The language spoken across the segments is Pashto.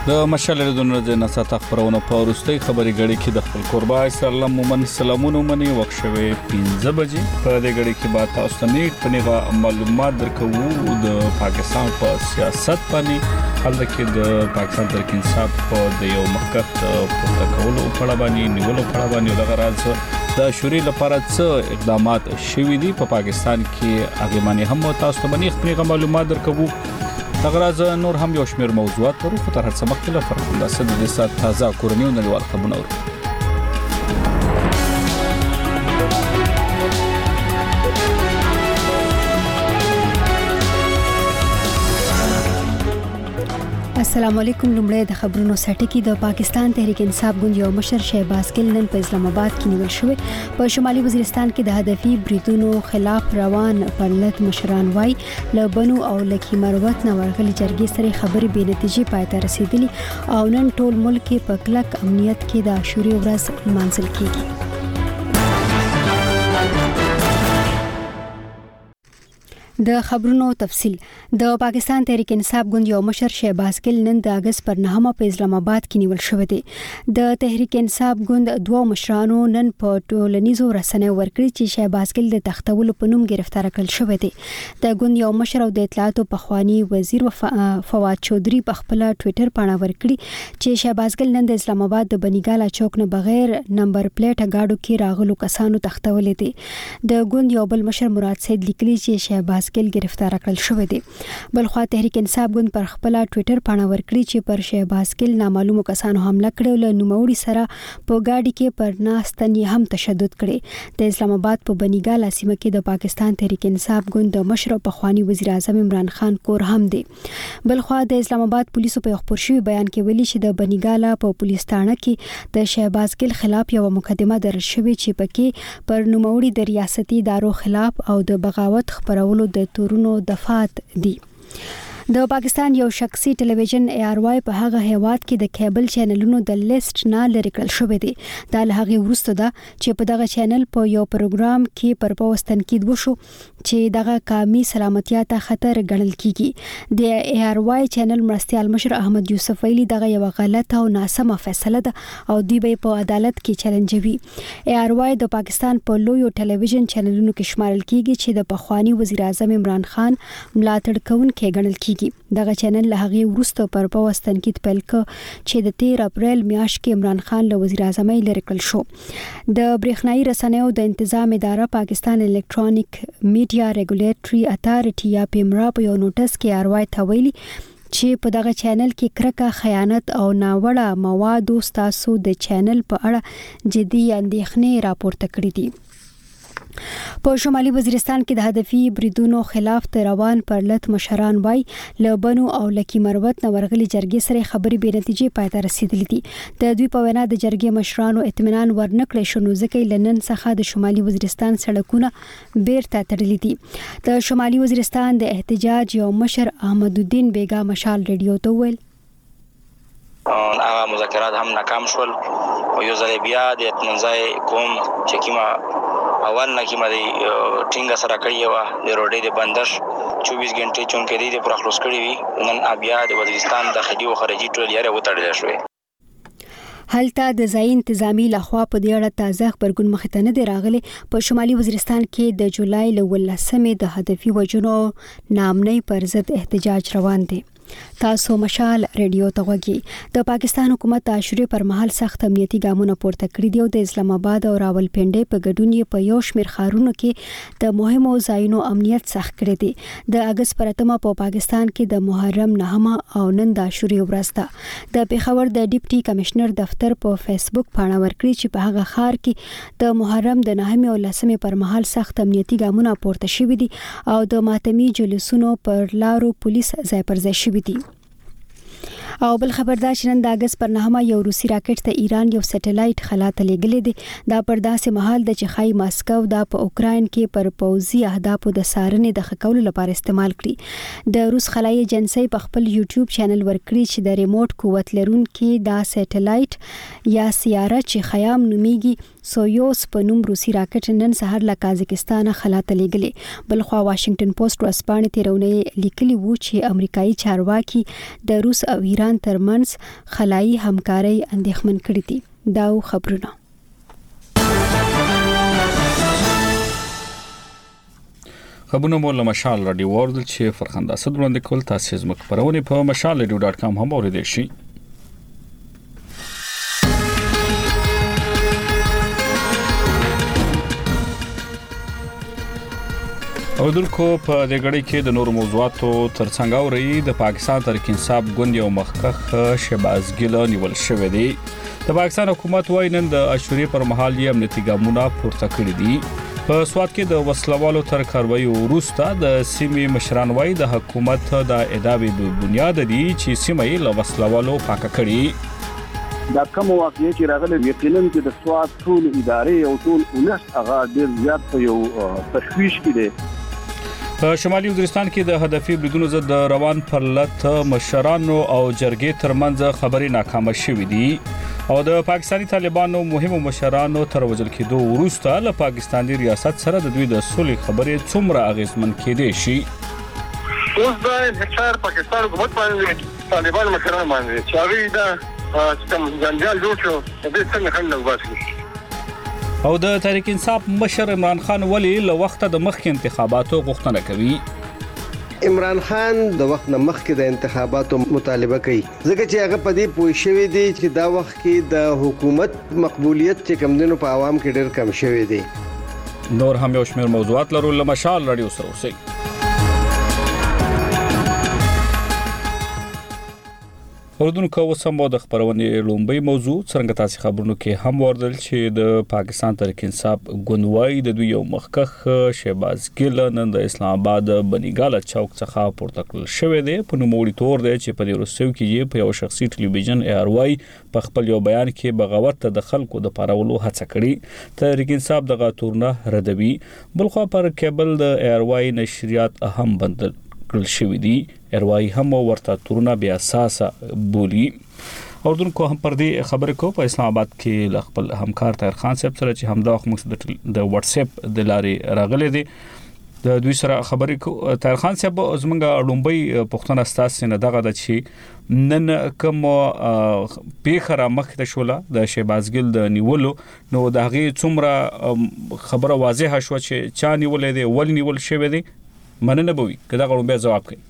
د مشال ردونو د نسات خبرونه په ورستۍ خبري غړي کې د خپل قربا اسلام مومن سلامونه مني وښوي 15 بجې په دې غړي کې با تاسو نه پنیغه معلومات درکو د پاکستان په سیاست باندې حالت کې د پاکستان ترک انصاف په د یو مخکښ پروتوکول په اړه باندې نیولو په اړه باندې د غراز د شوري لپاره څه اقدامات شوي دي په پاکستان کې هغه باندې هم تاسو باندې خپل معلومات درکو تغراز نور هم یو شمیر موضوعات ورو خو تر هڅه مخکې لپاره د سد د سات تازه کورنیو نړیوال خبرونه ورو السلام علیکم. لومړی د خبرونو سټکی د پاکستان تحریک انصاف ګوند یو مشر شهباز ګل نن په اسلام آباد کې نیول شوی. په شمالي وزیرستان کې د هدفي بریدونو خلاف روان پرلط مشران وای لبنو او لکی مروت نه ورغلي جرګې سره خبرې بې نتیجې پای ته رسیدلي او نن ټول ملک په کلک امنیت کې د عاشوري ورځ لمانځل کیږي. د خبرونو تفصيل. د پاکستان تحریک انصاف ګوند یو مشر شهباز ګل نن د اگست پر 9 په اسلام آباد کې نیول شو دی. د تحریک انصاف ګوند دوه مشرانو نن په ټولنیزو رسنیو ورکړي چې شهباز ګل د تختولو په نوم گرفتار کړل شو دی. د ګوند یو مشر او د اطلاعاتو پخوانی وزیر فواد چودري په خپل ټوئیټر باندې ورکړي چې شهباز ګل نن د اسلام آباد د بنیګالا چوک نه بغیر نمبر پلیټ گاډو کې راغلو کسانو تختولې دي. د ګوند یو بل مشر مراد سید لیکلي چې شهباز ګل گرفتار کړل شو دی. بلخوا تحریک انصاف ګوند پر خپل ټوئیټر باندې ورکړي چې پر شهباز ګل نامعلومو کسانو حمله کړو له نوموړي سره په گاډي کې پر ناستنی هم تشدد کړي. د اسلام آباد په بنیګالا سیمه کې د پاکستان تحریک انصاف ګوند د مشر پخوانی وزیر اعظم عمران خان کور هم دی. بلخوا د اسلام آباد پولیسو په خبر شوی بیان کې ویلي چې د بنیګالا په پولیس ثانه کې د شهباز ګل خلاف یو مقدمه درج شوې چې پکې پر نوموړي د ریاستي ادارو خلاف او د بغاوت خبرولو د تورونو دفعات دي. د پاکستان یو شخصي ټلویزیون ARY په هغه هیواد کې د کیبل چینلونو د لیست نه لري کړل شوی دی. دا له هغه وروسته ده چې په دغه چینل په یو پروګرام کې پر پوسټ تنقید وشو چې دغه قومي سلامتیا ته خطر ګڼل کیږي. د ARY چینل مرستيال مشر احمد یوسف ویلي دغه یو غلطه او ناسمه فیصله ده او دوی به په عدالت کې چیلنجوي. ARY د پاکستان په لویو ټلویزیون چینلونو کې شمارل کیږي چې د پخوانی وزیر اعظم عمران خان ملاتړ کوونکي ګڼل کیږي. دغه چینل له هغه وروسته پر پوسټ تنقید پیل کړ چې د 13 اپریل میاشت کې عمران خان له وزیر اعظم لري کړل شو. د برېښنايي رسنیو د تنظیم اداره پاکستان الکترونیک میډیا ریګولیټري اتارټي یا پیمرا په یو نوټس کې ARY ته ویلي چې په دغه چینل کې کرکه، خیانت او ناوړه مواد ستاسو د چینل په اړه جدي اندېښنې راپورته کړې دي. په شمالي وزیرستان کې د هدفي بریدونو خلاف روان پرلط مشران وای لبنو او لکی مروت نه ورغلي جرګې سره خبرې بې نتیجې پای ته رسیدلې دي. د دوی په وینا د جرګې مشرانو اطمینان ورنکړی شو نو ځکه لنن څخه د شمالي وزیرستان سړکونه بیرته تړلي دي. د شمالي وزیرستان د احتجاج یو مشر احمد الدین بیگا مشال ریډیو ته ویل هغه مذاکرات هم ناکام شول او یو ځل بیا د اطمینان کوم چې کیما اول نه کیما دی ټینګه سره کړی و د روډې د بندر 24 غنټې چون کې دی پر خلاص کړی وي نن بیا د وزیرستان داخلي او خارجي ټول یاره وټړل شوی. هلته د ځای انتظامی لخوا په دې اړه تازه خبرګون مخ ته نه دی راغلی. په شمالي وزیرستان کې د جولای ل 18 د هدفي وجونو نامنۍ پر ضد احتجاج روان دی. تاسو مشال ریډیو ته وګورئ. د پاکستان حکومت عاشوري پر مهال سخت امنیتي ګامونه پورته کړی دي او د اسلام آباد او راولپنډي په ګډون یې په یو شمېر ښارونو کې د مهمو ځایونو امنیت سخت کړی دی. د اگست پر 8 په پاکستان کې د محرم 9 او نن د عاشوري ورځ ده. د پیښور د ډیپټي کمشنر دفتر په فیسبوک باندې ورکړي چې په هغه ښار کې د محرم د 9 او 10 پر مهال سخت امنیتي ګامونه پورته شوي دي او د ماتمي جلوسونو پر لارو پولیس ځای پر ځای شوي دي. او بل خبردار شنن د اگست پر 9 یو روسي راکټ ته ایران یو سټلایټ خلا ته لګلې دي. دا پر داسې مهال د چخای ماسکو د په اوکراین کې پر پوزي اهدافو د سارنې د خکولو لپاره استعمال کړي. د روس خلای ایجنسی په خپل یوټیوب چینل ورکړي چې د ریموټ قوت لرونکي دا سټلایټ یا سیاره چې خیام نومیږي سویوس په نوم روسي راکټ نن سهار له قازقستان خلا ته لګلې. بلخوا واشنگټن پوسټ ورځپاڼې تیرونه لیکلي وو چې امریکایي چارواکي د روس او ایران ایران ترمنځ خلایي همکاري اندېښمن کړې دي. دا خبرونه خبرونه مو له مشال رادیو ورد چې فرخنده اسد وړاندې کول تاسو زموږ خبرونه په mashalradio.com هم اوریدئ شئ. او دلکو په دې غړي کې د نور موضوعاتو ترڅنګ اوري د پاکستان تحریک انصاف ګوند یو مخکخ شهباز ګل نیول شوی دی. د پاکستان حکومت وايي نن د عاشورې پر مهال یې امنیتي ګامونه پورته کړی دي. په سواد کې د وسلوالو تر کاروایی وروسته د سیمې مشران وايي د حکومت د ادابي بنیاد دي چې سیمې له وسلوالو پاک کړي. دا کوم واقعي چې راغله یقینا چې د سواد ټول ادارې او ټول ولس هغه ډیر زیات په یو تشویش کې دي. په شمالي وزیرستان کې د هدفي بریدونو ضد روان پرلط مشرانو او جرګې ترمنځ خبري ناکامه شوې دي او د پاکستاني طالبانو مهمو مشرانو تر وژل کېدو وروسته له پاکستاني ریاست سره د دوی د صلح خبرې څومره اغیزمن کېدې شي. اوس دا انحصار پاکستان حکومت باندې طالبان مشران باندې چې هغه دا کوم جنجال جوړ شو د څنګه حل وباسي. او د تحریک انصاف مشر عمران خان ولی له وخته د مخکې انتخاباتو غوښتنه کوي. عمران خان د وخت نه مخکې د انتخاباتو مطالبه کوي ځکه چې هغه په دې پوه شوی دی چې دا وخت کې د حکومت مقبولیت چې کم دنو په عوام کې ډېر کم شوی دی. نور هم یو شمېر موضوعات لرو له مشال رادیو سره اوسئ. اوردونکو وسمو د خبرونې لومبي موضوع څنګه تاسو خبرونو کې هم وردل چې د پاکستان تحریک انصاف ګوندوای د دوی یو مخکخ شهباز ګل نن د اسلام آباد بنیګاله چوک څخه پورته کړل شوې دی. په نوموړي تور دی چې په دې وروستیو کې په یو شخصي ټلویزیون ARY په خپل یو بیان کې بغاوت ته د خلکو د پارولو هڅه کړې. تحریک انصاف دغه تورنه ردوي. بلخو پر کیبل د ARY نشریات اهم بندل کړل شوې دي. ARY هم ورته تورونه بیا اساسه بولی. اوردونکو هم پر دې خبرې کو په اسلام آباد کې خپل همکار طاهر خان صاحب سره چې همدا موږ د واتس اپ د لارې راغلي دي د دوی سره خبرې کو. طاهر خان صاحب زمونږ لومبي پښتون استاد سینه دغه د چې نن کوم پیښه را مخ ته شوله د شهباز ګل د نیولو نو د هغه څومره خبره واضحه شو چې چا نیولې دی ول نیول شوی دی مننه بوي کدا غوړم بیا جواب کوي.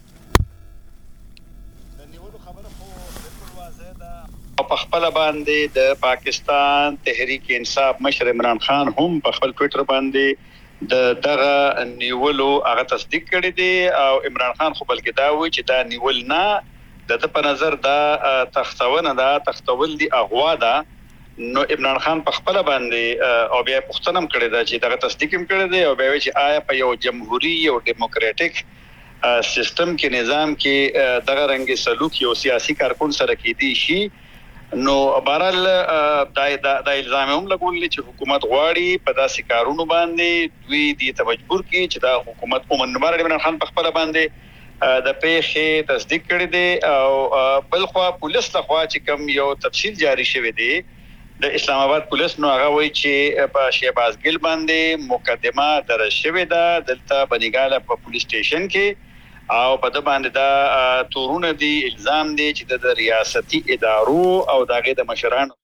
په خپل باندې د پاکستان تحریک انصاف مشر عمران خان هم په خپل ټوئیټر باندې د دغه نیولو هغه تصدیق کړی دی او عمران خان خو بلکې دا وایي چې دا نیول نه د په نظر دا تختول دی اغوا ده. نو عمران خان په خپل باندې او بیا پښتنم کړی دا چې دغه تصدیق هم کړی دی او بیا چې آیا په یو جمهوریت او دیموکراتیک سیستم کې نظام کې دغه رنګ سلوک یو سیاسي کارکون سره کېدی شي. نو بهرحال دا الزام هم لګول چې حکومت غواړي په داسې کارونو باندې دوی دې ته مجبور کړي چې دا حکومت عمر عمران خان په خپل باندې د پیښې تصدیق کړی دی او بلخوا پولیس لخوا چې کوم یو تفصیل جاری شوی دی د اسلام آباد پولیس نو هغه وایي چې په شهباز ګل باندې مقدمه درج شوې ده دلته بنیګاله په پولیس سټیشن کې او په د باندې دا تورونه دي الزام دي چې د ریاستي ادارو او دغه د مشرانو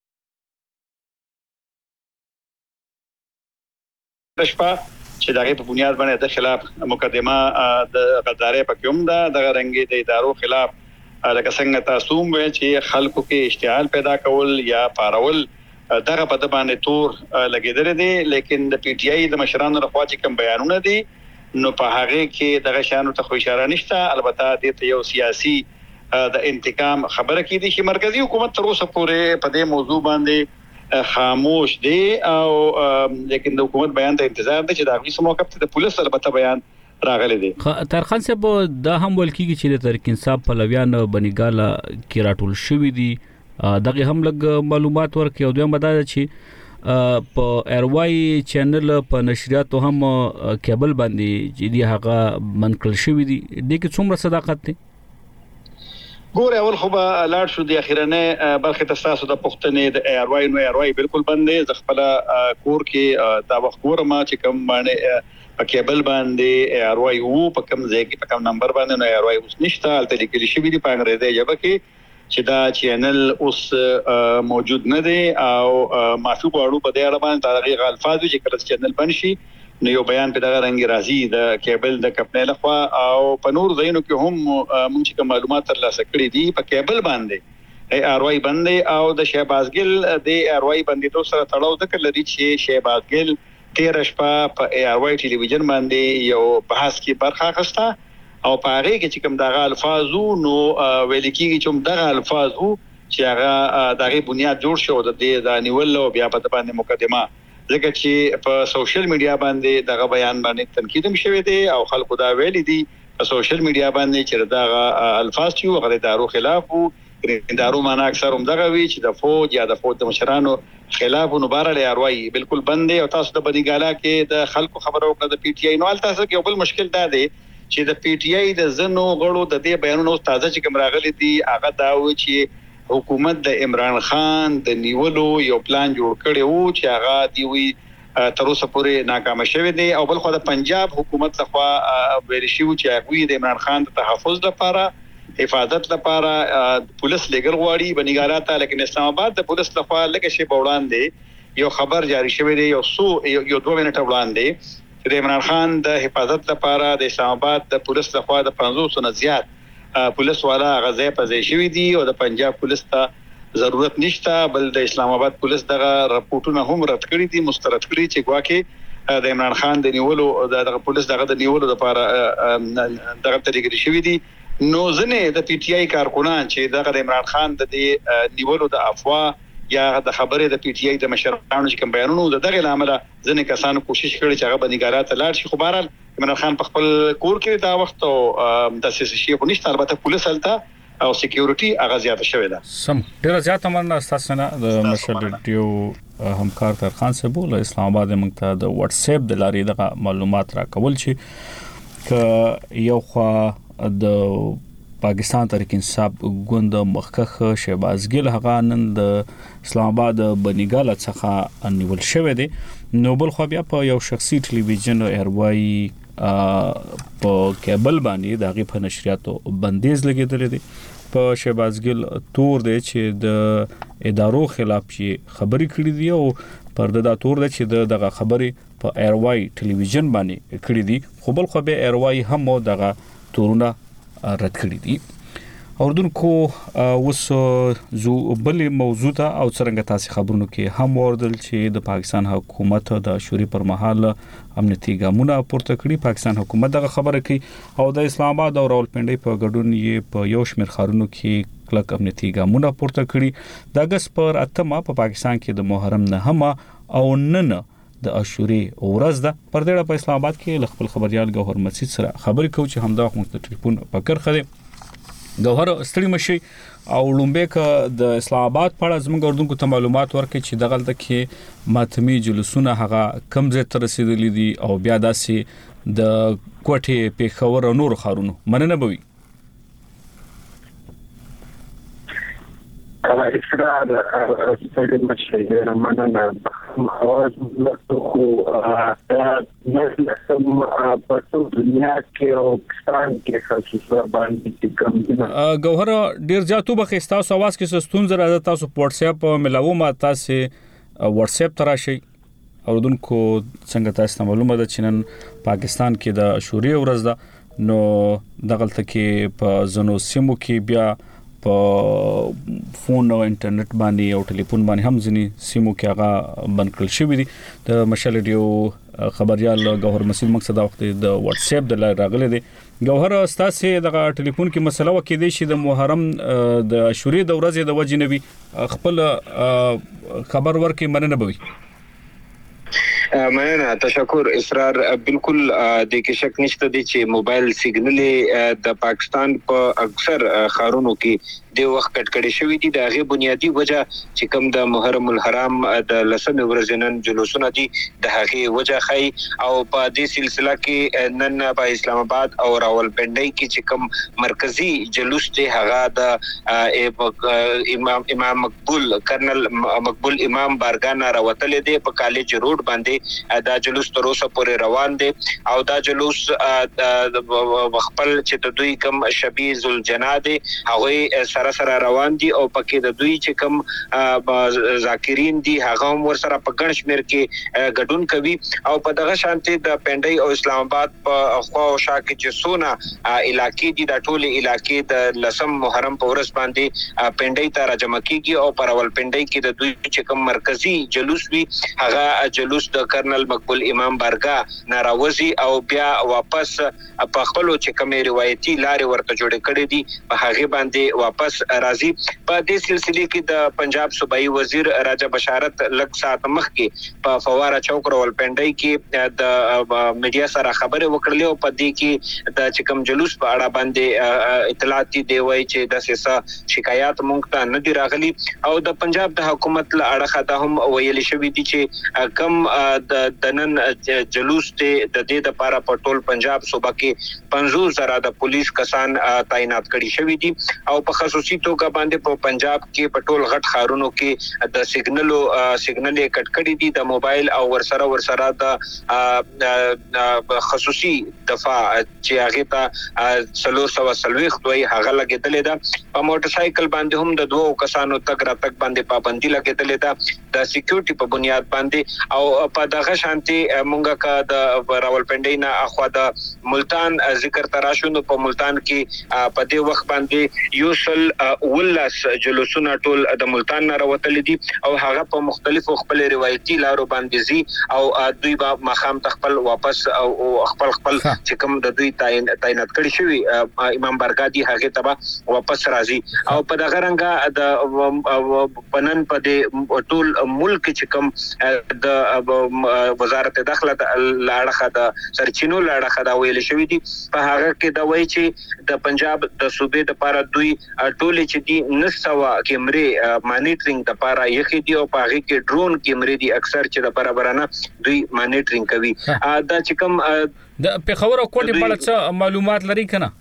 شپه چې دغه په بنیاد باندې د خلاف مقدمه د غدارې په کوم ده د رنګي د ادارو خلاف لکه څنګه تاسو وایي چې خلکو کې اشتعال پیدا کول یا پارول دغه په د باندې تور لګیدل دي. لیکن د پی ټی آی د مشرانو لخوا چې کوم بیانونه دي نو په هغه کې دغه شانو ته خو اشاره نشته. البته د یو سیاسي د انتقام خبره کې دي چې مرکزی حکومت تر اوسه پورې په دې موضوع باندې خاموش دي او لیکن د حکومت بیان ته انتظار دي چې دا غوښتنه موقف د پولیس البته بیان راغلي دي. طاهر خان صاحب دا هم ول کیږي چې د تحریک انصاف پلویان بنیګاله کې راټول شوی دي دغه هم لګ معلومات ورکړي او دوی مدار چې په ARY چینل په نشریاتو هم کیبل باندې چې دی هغه منقل شوی دي د کې څومره صداقت دی؟ ګوره اول خو به لاړ شو د اخیرنه برخه تاسو د پښتنې د ARY نو ARY بالکل بندې ز خپل کور کې دا وخت ورما چې کوم باندې په کیبل باندې ARY وو په کوم ځای کې په کوم نمبر باندې نو ARY اوس نشته الته لیکل شوی دی په انګریزي ژبه کې چې دا چینل اوس موجود نه دی او معفو غواړو په دې اړه باندې دا الفاظ چې کله چینل بنشي نو یو بیان په دغه رنګ راځي د کیبل د کمپنۍ لخوا او په نور ځایونو کې هم موږ چې معلومات ترلاسه کړي دي په کیبل باندې ار واي باندې او د شهباز ګل د ار واي باندې تو سره تړاو د کړل چې شهباز ګل 13 شپه په ار واي ټلویزیون باندې یو بحث کې برخه اخیسته او په هغه کې چې کوم دغه الفاظو نو ویل کېږي چې دغه الفاظو چې هغه دغه بنیاد جوړ شو د دې د نیول او بیا په باندې مقدمه ځکه چې په سوشل میډیا باندې دغه بیان باندې تنقید هم شوی دی او خلکو دا ویل دي په سوشل میډیا باندې چې دغه الفاظ چې هغه د دارو خلاف وو دارو معنا اکثر هم دغه وی چې د فوج یا د فوج د مشرانو خلاف نو بار له اروي بالکل بند او تاسو د بدیګالا کې د خلکو خبرو کړه د پی ټی آی نو تاسو کې بل مشکل دا دی چې د پی ټی آی د زنو غړو د دې بیانونو تازه چې کوم راغلي دي هغه دا و چې حکومت د عمران خان د نیولو یو پلان جوړ کړی وو چې هغه دی وی تر اوسه پورې ناکام شوی دی او بل خو د پنجاب حکومت لخوا ویل شو چې هغه د عمران خان د تحفظ لپاره حفاظت لپاره پولیس لګل غواړي بنګارات لیکن اسلام آباد د پولیس لخوا لکه شی وړاندې یو خبر جاری شوی دی یو 2 منټه وړاندې چې د عمران خان د حفاظت لپاره د اسلام آباد د پولیس لخوا د 500 نه زیات پولیس والا غزا په ځای شوی دی او د پنجاب پولیس ته ضرورت نشته بل د اسلام آباد پولیس دغه راپورټونه هم رد کړی دي مسترد کړی چې ګواکې د عمران خان د نیولو د پولیس دغه د نیولو لپاره دغه طریقې شوی دي نو ځنه د پی ټی آی کارکونان چې دغه د عمران خان د نیولو د افوا یا د خبره د پی ټی آی د مشرانو چې کوم بیانونو دغه لامل ځنه کسانو کوشش کړي چې هغه بنګارات لاړ شي خو بهرحال عمران خان په خپل کور کې دا وخت او د سیاسي خو نشته البته پولیس هلته او سکیورټي هغه زیاته شوې ده سم ډیر زیاته مننه تاسو نه د مشر ډیو همکار تر خان صاحب له اسلام آباد موږ ته د واتس اپ د لارې د معلومات راکول چې ک یو خوا د پاکستان تحریک انصاف ګوند مخکخ شهباز ګل هغه نن د اسلام آباد بنګال څخه نیول شوی دی نو بل خو بیا په یو شخصي ټلویزیون ایروای په کیبل باندې دغه په نشریاتو بندیز لګیدل دي په شهباز ګل تور دی چې د ادارو خلاف چې خبري کړې دي او پر دا تور دی چې دغه خبري په ایروای ټلویزیون باندې کړې دي خو بل خو به ایروای هم دغه تورونه رد کړی دي اوردونکو اوس زو بل موضوع ته او څنګه تاسو خبرونو کې هم وردل چې د پاکستان حکومت د شوري پر مهال امنیتي ګامونه پورته کړی پاکستان حکومت دغه خبره کوي او د اسلام آباد او راولپنډي په ګډون یې په یو شمېر خارونو کې کلک امنیتي ګامونه پورته کړی د اگست پر 8 په پاکستان کې د محرم نه او نن د اشوري ورځ ده پر دې په اسلام آباد کې خپل خبريال ګوهر مسجد سره خبرې کوي چې همدا وخت د ټلیفون پکړ خره ګوهر ستړي مشي او لومبه ک د اسلام آباد په اړه زموږ اردوونکو ته معلومات ورکړي چې دغه تل کې ماتمي جلوسونه هغه کم زیات تر رسیدلې دي او بیا داسې د کوټه پیښور او نور خارونو مننه بوي اصرار ستړي مشي مننه اواز لکه نسم په دنیا کې او پاکستان کې خصوصا باندې کوم ګوهر ډیر زیاتو بخښتا او اواز کې ستون زره تاسو په واتس اپ ملاو ما تاسو واتس اپ تراشي اوردونکو څنګه تاسو معلومه ده چې نن پاکستان کې د شوري ورځ ده نو دغلت کې په زنو سیمو کې بیا په فون او انټرنیټ باندې او ټلیفون باندې هم ځنی سیمو کې هغه بند کړل شوی دي د مشال ډیو خبريال ګوهر مسجد مقصد وخت د واتس اپ د راغله دي ګوهر استاسه د ټلیفون کې مسله وکړي دي چې د محرم د شوري د ورځې د وجنوي خپل خبر ورکې مننه بوي مننه تشکر اسرار بالکل د کې شک نشته دي چې موبایل سیګنل د پاکستان په اکثر خارونو کې د وخت کټکړې شوې دي د هغه بنیادی وجہ چې کوم د محرم الحرام د لسمه ورځنن جلوسونه دي د هغه وجہ خي او په دې سلسله کې نن په اسلام آباد او راولپنډي کې چې کوم مرکزی جلوس دی هغه د امام مقبول کرنل مقبول امام بارګانا راوتل دي په کالج روډ باندې دا جلوس تر اوسه پورې روان دي او دا جلوس خپل چې د دوی کوم شبیه ذل جناد هغه سره روان دي او پکې د دوی چې کوم ذاکرین دي هغه هم ورسره په ګڼ شمېر کې ګډون کوي او په دغه شانتي د پنډۍ او اسلام آباد په خوا او شا کې چې سونه علاقې دي د ټول علاقې د لسم محرم په ورځ باندې پنډۍ ته راجمع کیږي او پر اول پنډۍ کې د دوی چې کوم مرکزی جلوس وي هغه جلوس د کرنل مقبول امام بارګاه ناراوزي او بیا واپس په خپل چې کوم روایتي لارې ورته جوړ کړي دي په هغه باندې واپس راځي. په دې سلسله کې د پنجاب صوبایي وزیر راجا بشارت لږ ساعت مخکې په فواره چوک رول پنډۍ کې د میډیا سره خبرې وکړلې او په دې کې د چې کوم جلوس په اړه باندې اطلاعات دی وایي چې د سیاسي شکایات مونږ ته نه دی راغلي او د پنجاب د حکومت له اړخه دا هم ویل شوی دي چې کم د نن جلوس ته د دې لپاره په ټول پنجاب صوبه کې 50,000 د پولیس کسان تعینات کړي شوی دي او په خصوصي توګه باندې په پنجاب کې په ټول غټ ښارونو کې د سیګنل کټ کړي دي د موبایل او ورسره د خصوصي دفاع چې هغه ته 340 دوی هغه لګیدلې ده په موټر سایکل باندې هم د دوه کسانو تک را تک باندې پابندي لګیدلې ده د سکیورټي په بنیاد باندې او په دغه شانتي مونږه کا د راولپنډۍ نه اخوا د ملتان ذکر تراشو نو په ملتان کې په دې وخت باندې یوسل ولس جلوسونه ټول د ملتان نه راوتل دي او هغه په مختلفو خپل روایتي لارو باندې زی او دوی به مخام تخپل واپس او خپل چې کوم د دوی تعینات کړي شوی امام بارګاه دي هغه ته واپس راځي او په دغه رنګه د پنن په دې ټول ملک چې کوم د وزارت داخله لاړه د سرچینو لاړه دا ویل شوی دي په هغه کې دا وایي چې د پنجاب د صوبې د لپاره دوی ټول چې دي 900 کیمرې مانیټرینګ د لپاره یخي دي او په هغه کې ډرون کیمرې دي اکثر چې د برابرانه دوی مانیټرینګ کوي دا چې کوم د پیښور او کوټې په اړه څه معلومات لري کنه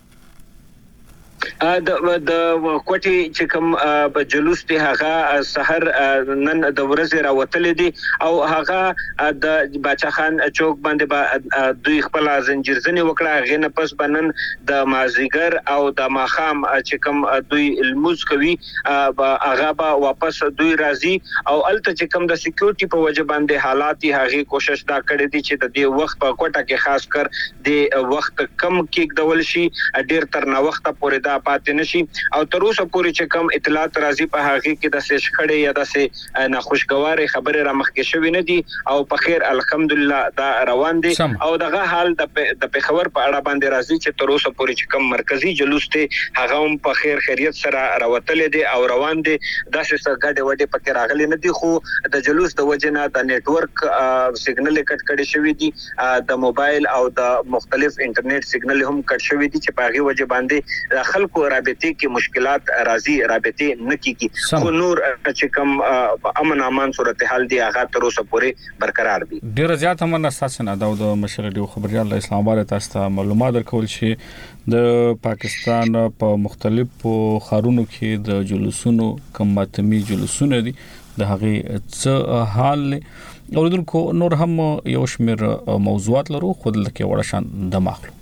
د کوټي چې کوم په جلوس ته هغه سحر نن د ورځې راوتلې دي او هغه د باچا خان چوک باندې دوی خپل زنجیرزنی وکړه هغه نه پس بنن د مازیګر او د ماخام چې کوم دوی الموز کوي هغه به واپس دوی راځي او الته چې کوم د سکیورټي په وجه باندې حالات هغه کوشش دا کړې دي چې د دې وخت په کوټه کې خاص کر د وخت کم کې ډول شي ډیر تر نا وخت پورې پاتې نشي او تر اوسه پورې چې کوم اطلاعات راځي په هغه کې د شخړې یا د ناخوشګواري خبره را مخکې شوې نه دي او په خیر الحمدلله دا روان دي او دغه حال د پیښور په اړه باندې راځي چې تر اوسه پورې چې کوم مرکزی جلوس ته هغه هم په خیر خیریت سره راوتل دي او روان دي د څه غاډه وډه پکې راغلي نه دي خو د جلوس د وجنه د نتورک سیګنل کټ کړي شوی دي د موبایل او د مختلف انټرنیټ سیګنل هم کټ شوی دي چې په هغه وجه باندې خلکو رابطه کې مشکلات راځي رابطه نه کیږي خو نور چې کوم امن امان صورتحال دی هغه تر اوسه پورې برقرار دي. ډیر زیات هم نه ساتنه دا د مشرډیو خبريال اسلام آباد تاسو ته معلومات درکول شي د پاکستان په مختلفو خارونو کې د جلوسونو کم ماتمي جلوسونه دي د هغه څه حال اوریدونکو نور هم یو شمیر موضوعات لرو خو دلته وړه شان د ماخلو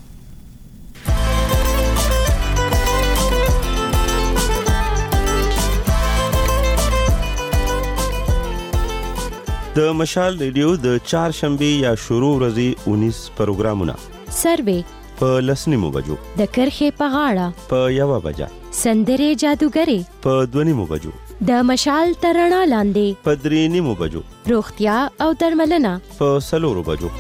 د مشال ریډیو د چهارشنبه یا شروع ورځې 19 پروګرامونه سروې په لسنیمو بجو د کرخې په غاړه په یو بجا سندره جادوګری په دونیمو بجو د مشال ترڼا لاندې په درېنیمو بجو روغتیا او درملنه په سلورو بجو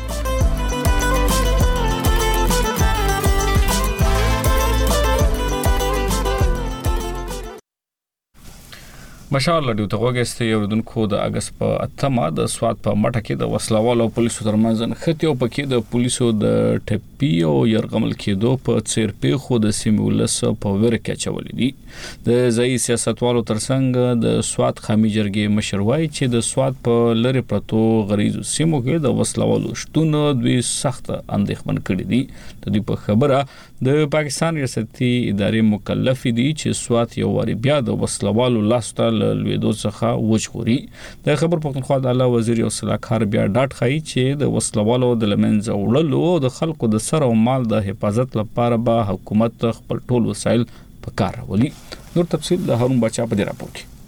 مشال لډیو ته وګسته یو دونکو د اگست په اتمه د سواد په مټه کې د وسلوالو پولیسو ترمنځ خطیو پکې د پولیسو د ټپی او يرغمل کېدو په څیر په خو د سیمولس په ورکه چولې دي د ځای سیاستوالو ترڅنګ د سواد خامي جرګې مشروعي چې د سواد په لری پرتو غریزو سیمو کې د وسلوالو شتون دوی سخت اندېښمن کړي دي د دې په خبره د پاکستان ریاستي ادارې مکلف دي چې سواد یو وری بیا د وسلوالو لاسته لویدو څخه وژغوري د خبر پښتونخوا د اعلی وزیر او صلاحکار بیا ډاټ خای چې د وسلوالو د لمنځه وړلو د خلکو د سر او مال د حفاظت لپاره به حکومت خپل ټول وسایل په کار راولي. نور تفصیل د هارون بچا په دې راپور کې.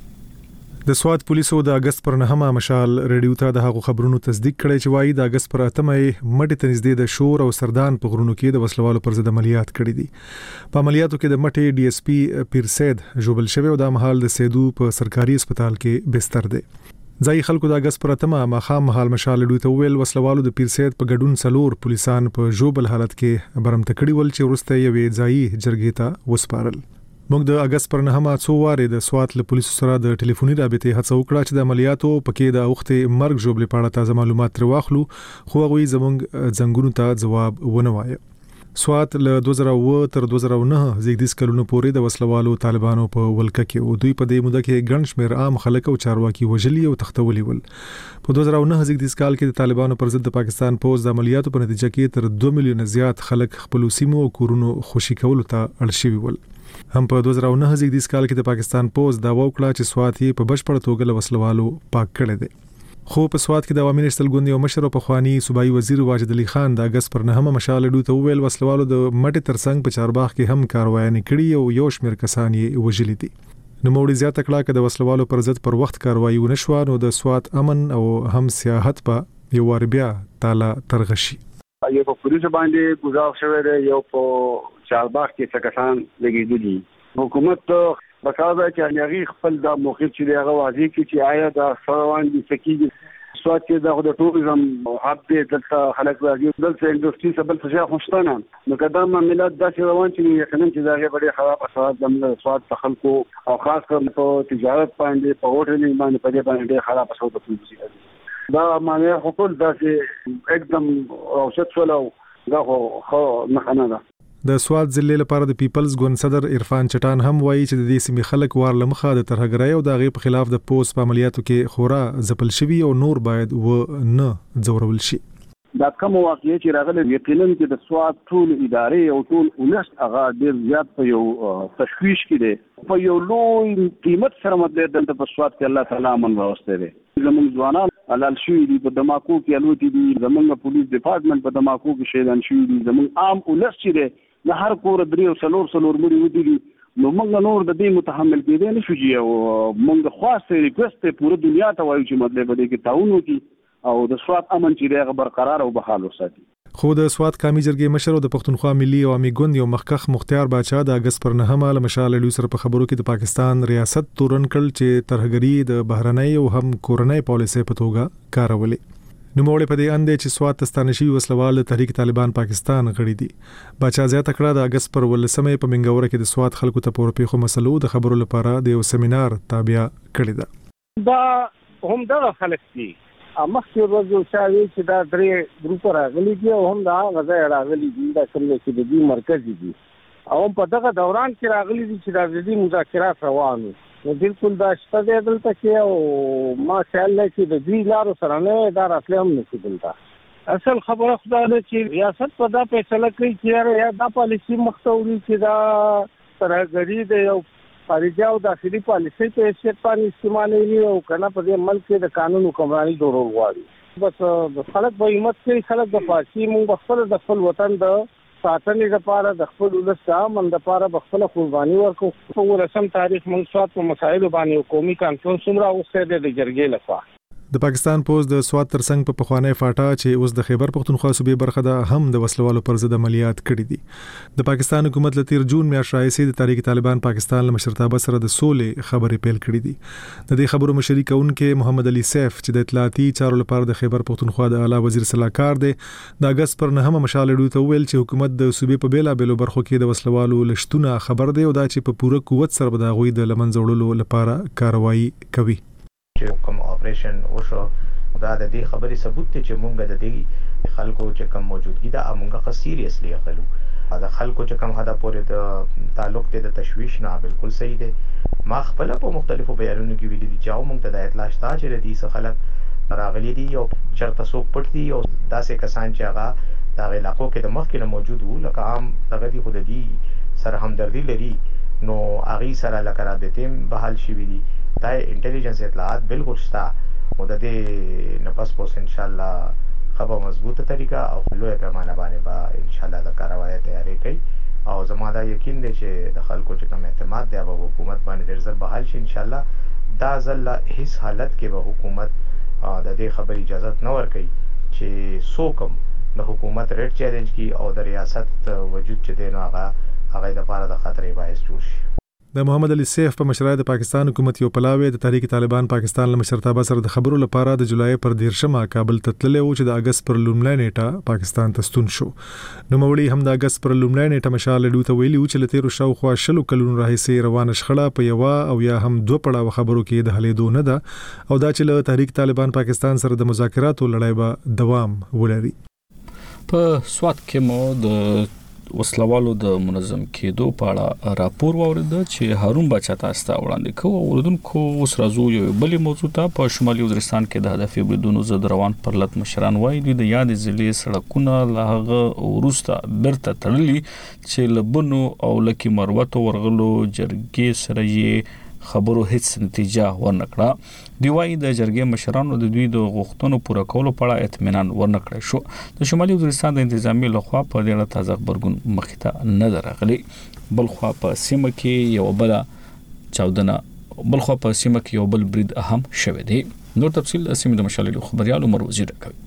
د سواد پولیسو د اگست پر 9 مشال ریډیو ته د هغو خبرونو تصدیق کړی چې وایي د اگست پر 8 مټې ته نږدې د شور او سردان په غرونو کې د وسلوالو پر ضد عملیات کړي دي. په عملیاتو کې د مټې ډي اس پی پیر سید جوبل شوی او د مهال د سیدو په سرکاري هسپتال کې بستر دی. ځای خلکو د اگست پر 8 مخام مهال مشال ریډیو ته ویل وسلوالو د پیر سید په ګډون څلور پولیسان په جوبل حالت کې برمته کړي ول چې ورسته یوې ځای جرګې ته وسپارل. موږ د اگست پر 9 څو واره د سوات له پولیسو سره د ټلیفوني رابطې هڅه وکړه چې د عملیاتو پکې د وخت مرګ جوړلې په اړه تازه معلومات تر واخلو، خو هغوی زموږ څنګهونو ته جواب ونه وایي. سوات له 2009 تر 2009 زیږدیز کلونو پورې د وسلوالو طالبانو په ولکه کې او دوی په دې موده کې ګڼ شمېر عام خلک او چارواکي وژلي او تختولي ول. په 2009 زیږدیز کال کې د طالبانو پر ضد د پاکستان پوز د عملیاتو په نتیجه کې تر 2 میلیون زیات خلک خپل سیمو او کورونو خوشي کولو ته اړ شوي ول. هم په 2009 زیږدیز کال کې د پاکستان پوز دا وکړه چې سوات یې په بشپړه توګه له وسلوالو پاک کړی دی. خو په سوات کې د عوامي نشتل ګوند یو مشر او پخوانی صوبایي وزیر واجد علي خان د اگست پر 9 مشال ډو ته ویل وسلوالو د مټې ترڅنګ په چارباغ کې هم کاروایي کړي او یو شمېر کسان یې وژلي دي. نو موړي زیاته کړه چې د وسلوالو پر ضد پر وخت کاروایي ونشو نو د سوات امن او هم سیاحت په یو ور بیا تعالی ترغشي. یو په پولیس باندې ګزار شوی دی، یو په چارباغ کې څه کسان لګیدلي. حکومت بکاوه چې هغه خپل د موقف چې هغه واضح کی چې آیا د سروان دي سکیږي سوات کې د ټوریزم هاب دې دلته خلک راځي دلته انډستری سبل څه خوشتانه نو قدم ملت د روان چې یقینا چې دا غوړي خراب اثرات د سوات په خلکو او خاص کر په تجارت باندې په هوټل باندې په دې باندې خراب اثرات کوي. دا معنی حکومت داسې एकदम اوشت ولو دا خو نه ده. د سوات ضلع لپاره د پیپلز ګوند صدر عرفان چټان هم وایي چې د دې سیمې خلک وار لمخه د ترهګرۍ او د هغې په خلاف د پوس په عملیاتو کې خورا ځپل شوي او نور باید و نه ځورول شي. دا کوم واقعي چې راغلی یقینا چې د سوات ټول ادارې او ټول ولس هغه ډېر زیات په یو تشویش کې دي، په یو لوی قیمت سره مطلب دلته په سوات کې الله تعالی امن راوستی دی. زموږ ځوانان حلال شوي دي، په دماکو کې الوتي دي، زموږ پولیس ډپارټمنټ په دماکو کې شهیدان شوي دي، زموږ عام ولس چې دی د هر کور درې او څلور مړي ودی. نو موږ نور د دې متحمل کېدای نشو چې او موږ خاصه ریکوست پوره دنیا ته وایو چې مطلب دې کې تعاون وکړي او د سوات امن چې دغه برقرار او بحال وساتي. خو د سوات قومي جرګې مشر او د پښتونخوا ملي عوامي ګوند یو مخکخ مختار باچا د اگست پر 9 له مشال ډو سره په خبرو کې د پاکستان ریاست تورن کړ چې ترهګری د بهرنۍ او هم کورنۍ پالیسۍ په توګه کارولې. نو موږ په دې اندې چې سوات تستانشي وسلوال تحریک طالبان پاکستان غړي دي. باچا زیاته کړه د اگست پر 18 په منګوره کې د سوات خلکو ته پورپی خو مسلو د خبرو لپاره د یو سیمینار تابع کړی ده. دا هم د خلک دي مخکې ورځو چې دا درې ګروپ راغلي دي او هم دا غزا راغلي دي دا کوم چې د دې مرکزي دي او په دغه دوران کې راغلي دي چې د دې مذاکرات روانو. نو بالکل دا شته دلته کې او ما خیال لري چې د دې لارو سره نه دا راتللی هم نشي دلته. اصل خبره خدا ده چې ریاست په دا فیصله کوي چې یا دا پالیسي مخته وړي چې دا ترهګري د یو خارجي او داخلي پالیسي په حیثیت باندې استعمالوي او کنه په دې ملک کې د قانون حکمراني جوړول غواړي. بس خلک به همت کوي، خلک د پاکي موږ خپل د خپل وطن د ساتنې لپاره د خپل ولس د امن لپاره خپل قرباني ورکو. په رسم تاریخ موږ سوات په مسایلو باندې قومي کانفرنس هم راوسته د جرګې لخوا. د پاکستان پوز د سوات ترڅنګ په پخوانی فاټا چې اوس د خیبر پختونخوا صوبې برخه ده هم د وسلوالو پر ضد عملیات کړي دي. د پاکستان حکومت له 13 جون میاشتې راهیسې د تحریک طالبان پاکستان له مشرتابه سره د سولې خبرې پیل کړې دي. د دې خبرو مشري کوونکې محمد علي سیف چې د اطلاعاتي چارو لپاره د خیبر پختونخوا د اعلی وزیر صلاحکار دی د اگست پر 9 مشال ډو ته ویل چې حکومت د صوبې په بیلا بیلو برخو کې د وسلوالو لشتونه خبر دی او دا چې په پوره قوت سره به د غوي د لمنځه وړلو لپاره کاروایی کوي. چې کوم اپریشن وشو دا د دې خبرې ثبوت دی چې مونږ د دې خلکو چې کوم موجودګي دا مونږه خو سیریسلی اخلو دا خلکو چې کوم هدا پورې د تعلق ته د تشویش نه بالکل صحیح دی. ما خپل په مختلفو بیانونو کې ویلي دي چې مونږ ته د اطلاع شته چې د دې خلک راغلي دي او چرته څوک پټ دي او داسې کسان چې هغه د علاقو کې د مخکې نه موجود وو لکه عام دغه دي خو د دې سره همدردي لري نو هغې سره لکه رابطې بحال شوي دي. دا انټیلیجنس اطلاعات بالکل شته او د دې نه پس پوس ان شاء الله خبر مضبوطه طریقه او لوی پیمانه باندې با ان شاء الله د کاروایی تیاری کوي او زما دا یقین دی چې د خلکو چې کوم اعتماد دی په حکومت باندې ډېر زر بحال شي ان شاء الله. دا ځل هیڅ حالت کې به حکومت د دې خبرې اجازه نه ورکوي چې څوک د حکومت ریټ چیلنج کی او د ریاست وجود چې دی نو هغه د لپاره د خطرې باعث جوړ شي. د محمد علي سیف په مشرۍ د پاکستان حکومت یو پلاوی د تحریک طالبان پاکستان له مشرتابه سره د خبرو لپاره د جولای پر 13 کابل ته تللی و چې د اگست پر لومړۍ نیټه پاکستان ته ستون شو. نو مولوی هم د اگست پر لومړۍ نیټه مشال ډیو ته ویلي و چې لته رو شاوخوا شلو کلونو راهیسې روانه شخړه په یو او یا هم دوه پړاو خبرو کې د حلیدو نه ده او دا چې له تحریک طالبان پاکستان سره د مذاکراتو لړۍ به دوام ولري. په سوات کې مو د وسلوالو د منظم کېدو په اړه راپور واورېده چې هارون باچا تاسو ته وړاندې کوو. اوردونکو اوس راځو یو بل موضوع ته. په شمالي وزیرستان کې د هدف بریدونو زد روان پرلط مشران وایي د یاد ضلع سړکونه له هغه وروسته برته تړلي چې لبنو او لکی مروت ورغلو جرګې سره یې خبرو هیڅ نتیجه ورنکړه. دی وايي د جرګې مشرانو د دوی د غوښتنو پوره کولو په اړه اطمینان ورنکړی شو. د شمالي وزیرستان د انتظامی لخوا په دې اړه تازه خبرګون مخې ته نه درغلي. بلخوا په سیمه کې یو بل برید اهم شوه دی. نور تفصیل د سیمې د مشالي خبريال عمر وزیر کوي.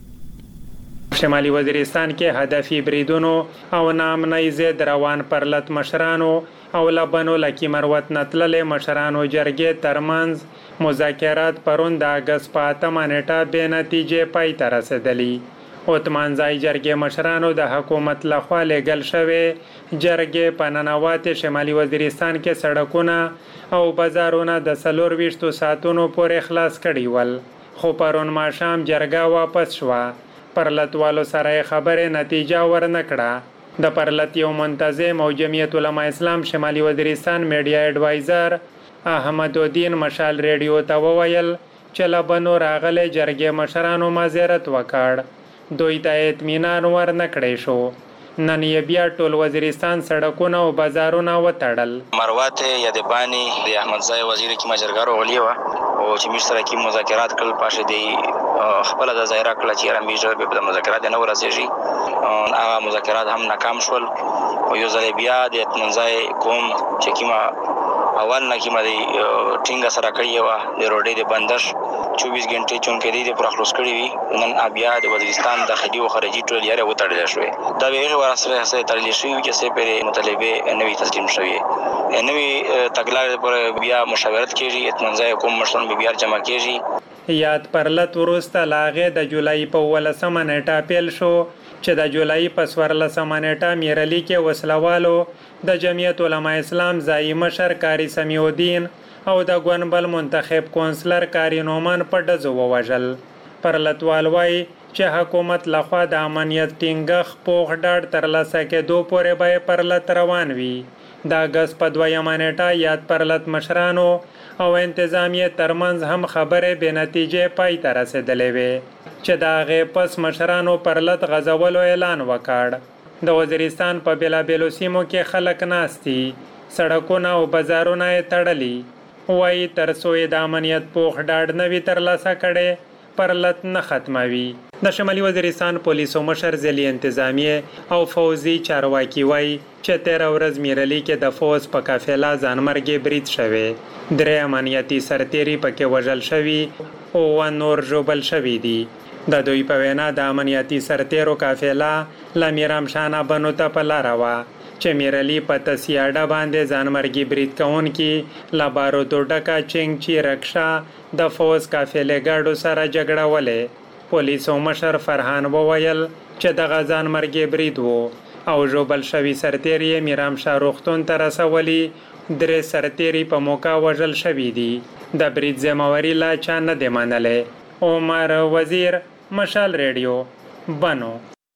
شمالي وزیرستان کې هدفي بریدونو او نامنۍ زد روان پرلط مشرانو او لبنو لکی مروت نتللې مشرانو جرګې ترمنځ مذاکرات پرون د اگست په 8 نیټه به نتیجې پای ته رسیدلی. اوتمانځای جرګې مشرانو د حکومت لخوا لګل شوی جرګې په ننوات شمالي وزیرستان کې سړکونه او بازارونه د 24 ساعتونو پورې خلاص کړي ول، خو پرون ماښام جرګه واپس شوه. پرلطوالو سره خبره نتیجه ورنکړه. د پرلط یو منتظم او جمعیت علماء اسلام شمالي وزیرستان میډیا ایڈوایزر احمد الدین مشال ریډیو ته وویل چې لبنو راغله جرګې مشرانو معذرت وکړ، دوی ته اطمینان ورنکړی شو. نن یې بیا ټول وزیرستان سړکونه او بازارونه وتړل. مروت یادبانی د احمدزای وزیر کی مجرګارو غلی و او چې مشترک کی مذاکرات کړل پاشه دی خپل د ظاهره کړل چې رمیجر به د مذاکرات نه ورسېږي. هغه مذاکرات هم ناکام شول او یو ځل بیا د احمدزای کوم چې کیما اول نه کیما دی ټینګه سره کړی و د روډې د بندش 24 غنټې چونکې دی پر خلاص کړی وي. نن بیا د وزیرستان داخلي او خارجي ټول یاره وتړل شوې. دا به ورسره سره تړل شوی چې سه پر مطالبه نوې تسلیم شوی. نوې تګلارې پر بیا مشاورت کیږي، اطمینان کوم مشران بیا جمع کیږي. یاد پرلط ورسته لاغه د جولای په 18 نیټه پیل شو چې د جولای په 14 نیټه میرلی کې وسلوالو د جمعیت علماء اسلام ځای مشر کاری سمیع الدین او د ګونبل منتخب کونسلر کاری نومان په ډزو ووژل. پرلطوال وایي چې حکومت لخوا د امنیت ټینګښ پوخ ډاډ ترلاسه کېدو پورې به پرلط روان وي. د اګست په 2 نیټه یاد پرلط مشرانو او انتظامیه ترمنځ هم خبره به نتیجې پای ته رسیدلې وي چې د هغې پس مشرانو پرلط غځولو اعلان وکړ. د وزیرستان په بېلابېلو سیمو کې خلک ناستي، سړکونه او بازارونه یې تړلي. وایي تر څو یې د امنیت پوخ ډاډ نه وي ترلاسه کړی پرلط نه ختموي. د شمالي وزیرستان پولیسو مشر ضلعي انتظامیه او فوزي چارواکي وایي چې 13 ورځ میرلی کې د فوز په قافله ځانمرګي برید شوی، 3 امنیتي سرتیري پکې وژل شوي او نور ژوبل شوي دي. د دوی په وینا د امنیتي سرتیرو قافله له میرامشانه بنو ته په لاره وه چې میرلی په تسیاډه باندې ځانمرګي برید کوونکي له بارودو ډکه چنګچي رکشا د فوز قافلې ګاډو سره جګړه ولې. پولیسو مشر فرحان وویل چې دغه ځانمرګي برید وو او ژوبل شوي سرتیري میرامشاه روغتون ته رسولي. 3 سرتیري په موقع وژل شوي دي. د برید ذمہواري لا چا نه دی منلی. عمر وزیر، مشال ریډیو، بنو.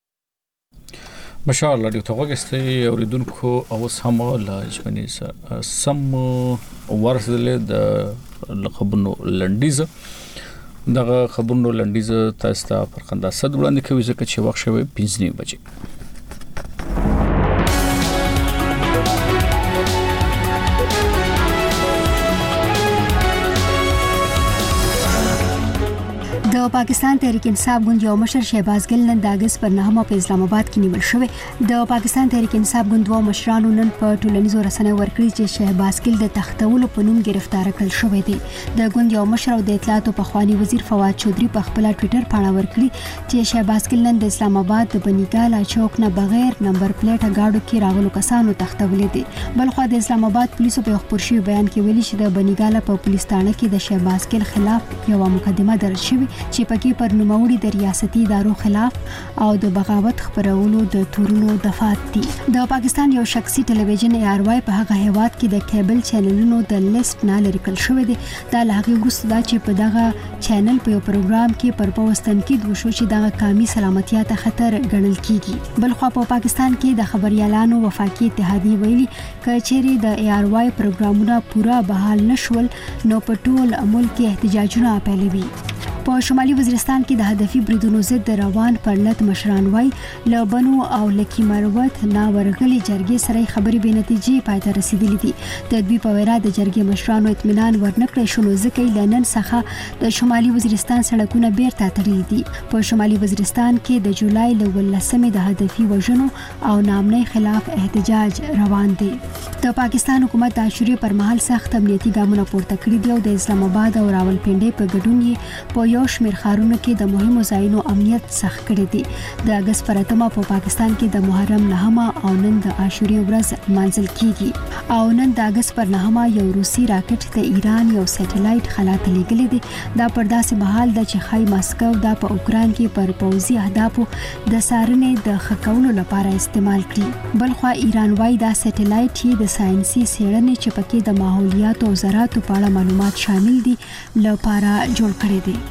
مشال ریډیو ته وګورئ اوریدونکو او سم لاجمنی سم ورسله د خبرونو لنډیز دغه خبرونو لنډیز تاسو ته پر خندا صد وړاندې کوي ځکه چې وخت شوی 5 بجې. د پاکستان تحریک انصاف ګوند یو مشر شهباز ګل نن د اگست پر 9 په اسلام آباد کې نیول شوی. د پاکستان تحریک انصاف ګوند دوه مشرانو نن په ټولنیزو رسنیو ورکړي چې شهباز ګل د تختولو په نوم گرفتار کړل شوی دی. د ګوند یو مشر او د اطلاعاتو پخوانی وزیر فواد چودري په خپل ټوئیټر باندې ورکړي چې شهباز ګل نن د اسلام آباد د بنیګالا چوک نه بغیر نمبر پلیټ گاډو کې راغلو کسانو تختولې دي. بلخو د اسلام آباد پولیسو په خبر شوی بیان کې ویلي چې د بنیګالا په پولیس تانه کې د شهباز ګل خلاف یو مقدمه درج شوی چې پکې پر نوموړي د ریاستي ادارو خلاف او د بغاوت خبرولو د تورونو دفعات دي. د پاکستان یو شخصي ټلویزیون ARY په هغه هیواد کې د کیبل چینلونو د لیست نه لري کول شوی دی. دا له هغه وروسته دا چې په دغه چینل په یو پروګرام کې پر پوستن کې د وشو چې دغه قومي سلامتیا ته خطر ګڼل کیږي. بلخو په پاکستان کې د خبريالانو وفاقي اتحادیه ویلي کچېری د ARY پروګرامونه پورا بحال نشول نو په ټول ملک کې احتجاجونه پیلوي. په شمالي وزیرستان کې د هدفي بریدونو ضد روان پرلط مشران وای لبنو او لکی مروت نا ورغلي جرګې سره خبري به نتیجې پاتې رسیدلې دي. د دوی په وینا د جرګې مشرانو اطمینان ورنکړی شو ځکه لنن څخه د شمالي وزیرستان سړکونه بیرته تړلي دي. په شمالي وزیرستان کې د جولای ل 18 د هدفي وژنو او نامنۍ خلاف احتجاج روان دي. د پاکستان حکومت د عاشورې پر مهال سخت امنیتي ګامونه پورته کړي دي او د اسلام آباد او راولپنډي په ګډون یې په یو شمېر ښارونو کې د مهمو ځایونو امنیت سخت کړی دی. د اگست پر 8 په پاکستان کې د محرم 9 او نن د عاشورې ورځ مانځل کیږي او نن د اگست پر 9 یو روسي راکټ د ایران یو سټلایټ خلا ته لېږلی دی. دا پر داسې مهال د چې خای ماسکو د په اوکران کې پر پوځي اهدافو د سارنې د خکولو لپاره استعمال کړي. بلخو ایران وايي دا سټلایټ یې د ساينسي څېړنې چې پکې د ماحولیات او زراعت په اړه معلومات شامل دي لپاره جوړ کړی دی.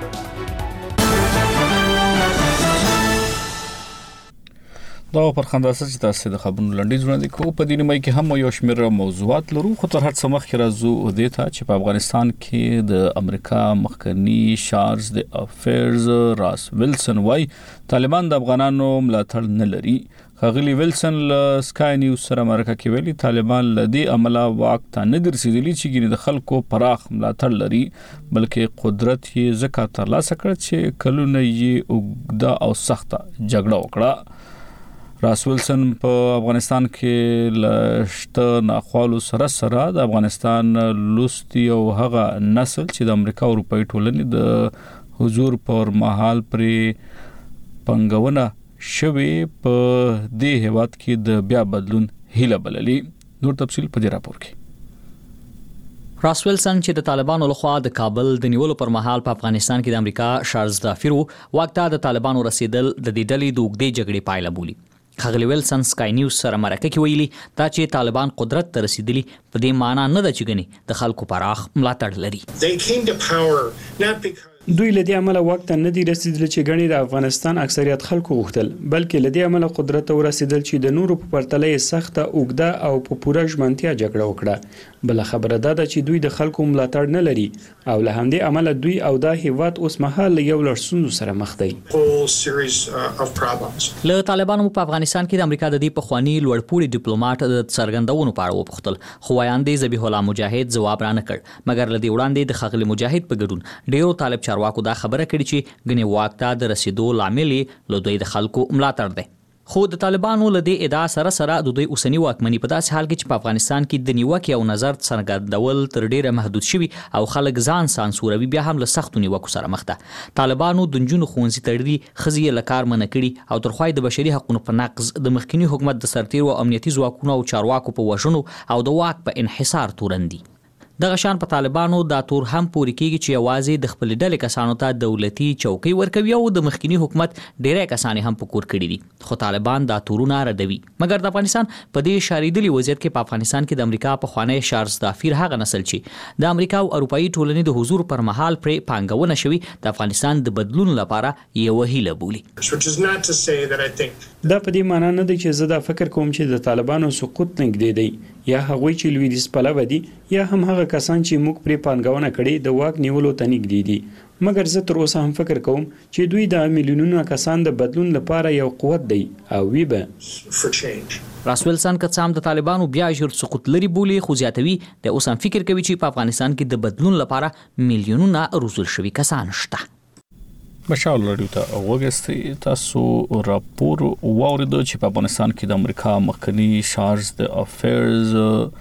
دا پر خنداسه چې تاسو د خبرونو لنډیز وړاندې کوو په دې نیمه کې هم یو شمېر موضوعات لرو خو تر هر څه مخکې راځو دې ته چې په افغانستان کې د امریکا مخکنی شارز د افیرز راس ویلسن وايي طالبان د افغانانو ملاتړ نه لري. خغلی ویلسن له سکای نیوز سره مرکه کې ویلي طالبان لدی عمله واک ته نه درسیدلی چې ګینه د خلکو پراخ ملاتړ لري بلکې قدرت یې زکات ترلاسه کړ چې کلونه یې اوږده او سخته جګړه وکړه. راس ویلسن په افغانستان کې لشته ناخوالو سره د افغانستان لوستي او هغه نسل چې د امریکا او اروپאי ټولنې د حضور پر مهال پرې پنګونه شوی په دې هیواد کې د بیا بدلون هیله بللي. نور تفصیل په دې راپور کې. راس ویلسن چې د طالبانو لخوا د کابل د نیولو پر مهال په افغانستان کې د امریکا شارز د افیرو وخت د طالبانو رسیدل د دې ډلې د اوږدې جګړې پایله بولي. خغلی ویلسن سکای نیوز سره مرکه کې ویلي دا چې طالبان قدرت ته رسیدلی په دې معنی نه ده چې غني د خلکو پراخ ملاتړ لري. دوی لدی عمله وخت نه دی رسیدل چې غني د افغانستان اکثریت خلکو غوښتل بلکې لدی عمله قدرت ته رسیدل چې د نورو په پرتله سخته اوږده او په پوره ژمنتیا جګړه وکړه. بل خبره ده چې دوی د خلکو ملاتړ نه لري او له همدې عمله دوی او د هیواد اوس مهال یو لړسوند سره مخ دي. له طالبانو په افغانستان کې د امریکا د دې پخوانی لوړپوړي ډیپلوماټ د څرګندونو په اړه وپوښتل خو وایاندې ذبیح الله مجاهد جواب را نه کړ مګر لدی وړاندې د خغلی مجاهد په ګډون ډیرو طالب چارواکو دا خبره کړې چې غني واکته د رسیدو لامل له دوی د خلکو ملاتړ دی. خو د طالبانو له دې ادعا سره د دوی اوسنی واکمني په داسې حال کې چې په افغانستان کې د نیوکې او نظر څرګندول تر ډیره محدود شوي او خلک ځان سانسوروي بیا هم له سختو نیوکو سره مخ ده. طالبانو د نجونو ښوونځي تړلي ښځې له کار منع کړي او ترخوای د بشري حقوقو په نقض د مخکنی حکومت د سرتیرو او امنیتي ځواکونو او چارواکو په وژنو او د واک په انحصار تورندي. دغه شان په طالبانو دا تور هم پوری کیږي چې اوازې د خپل ډلې کسانو ته دولتي چوکۍ ورکوي او د مخکنی حکومت ډیری کسان هم په کور کړی دي خو طالبان دا تورونه ردوي. مګر د افغانستان په دې شاریدلي وضعیت کې په افغانستان کې د امریکا په خوانی شارز د افیر هغه نسل چې د امریکا او اروپאי ټولنې د حضور پر مهال پرې پانګونه شوی د افغانستان د بدلون لپاره یو هیله بولي. دا په دې معنی نه دی چې زه دا فکر کوم چې د طالبانو سقوط نږدې دی یا هغوی چې لویدیځ پلوه دي یا هم هغه کسان چې موږ پرې پانګونه کړي د واک نیولو ته نږدې دي. مګر زه تر اوسه هم فکر کوم چې دوی د میلیونونو کسان د بدلون لپاره یو قوت دی او وی به. راس ویلسن که څه هم د طالبانو بیا ژر سقوط لري بولي خو زیاتوي د اوس هم فکر کوي چې په افغانستان کې د بدلون لپاره میلیونونه روزل شوي کسان شته. مشال رادیو ته وګورئ تاسو راپور واوریدو چې په افغانستان کې د امریکا مخکنی چارج د افیرز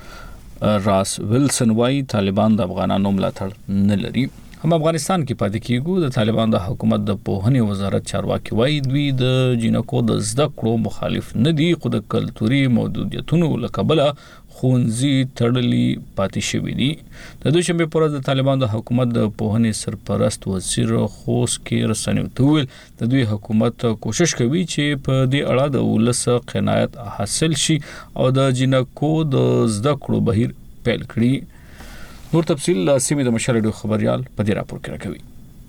راس ویلسن وايي طالبان د افغانانو ملاتړ نه لري. هم افغانستان کې پاتې کیږي. د طالبان د حکومت د پوهنې وزارت چارواکي وايي دوی د جینکو د زده کړو مخالف نه دي، خو د کلتوري محدودیتونو لکبله خونځي تړلي پاتې شوی دي. د دوشنبه پر ورځ د طالبان د حکومت د پوهنې سرپرست وزیر خوس کې رسنیو ته ویل د دوی حکومت کوشش کوي چې په دې اړه د ولس قناعت حاصل شي او د جینکو د زده کړو بهیر پیل کړي. نور تفصیل سیمه د مشرډو خبريال په دې راپور کې راکوي.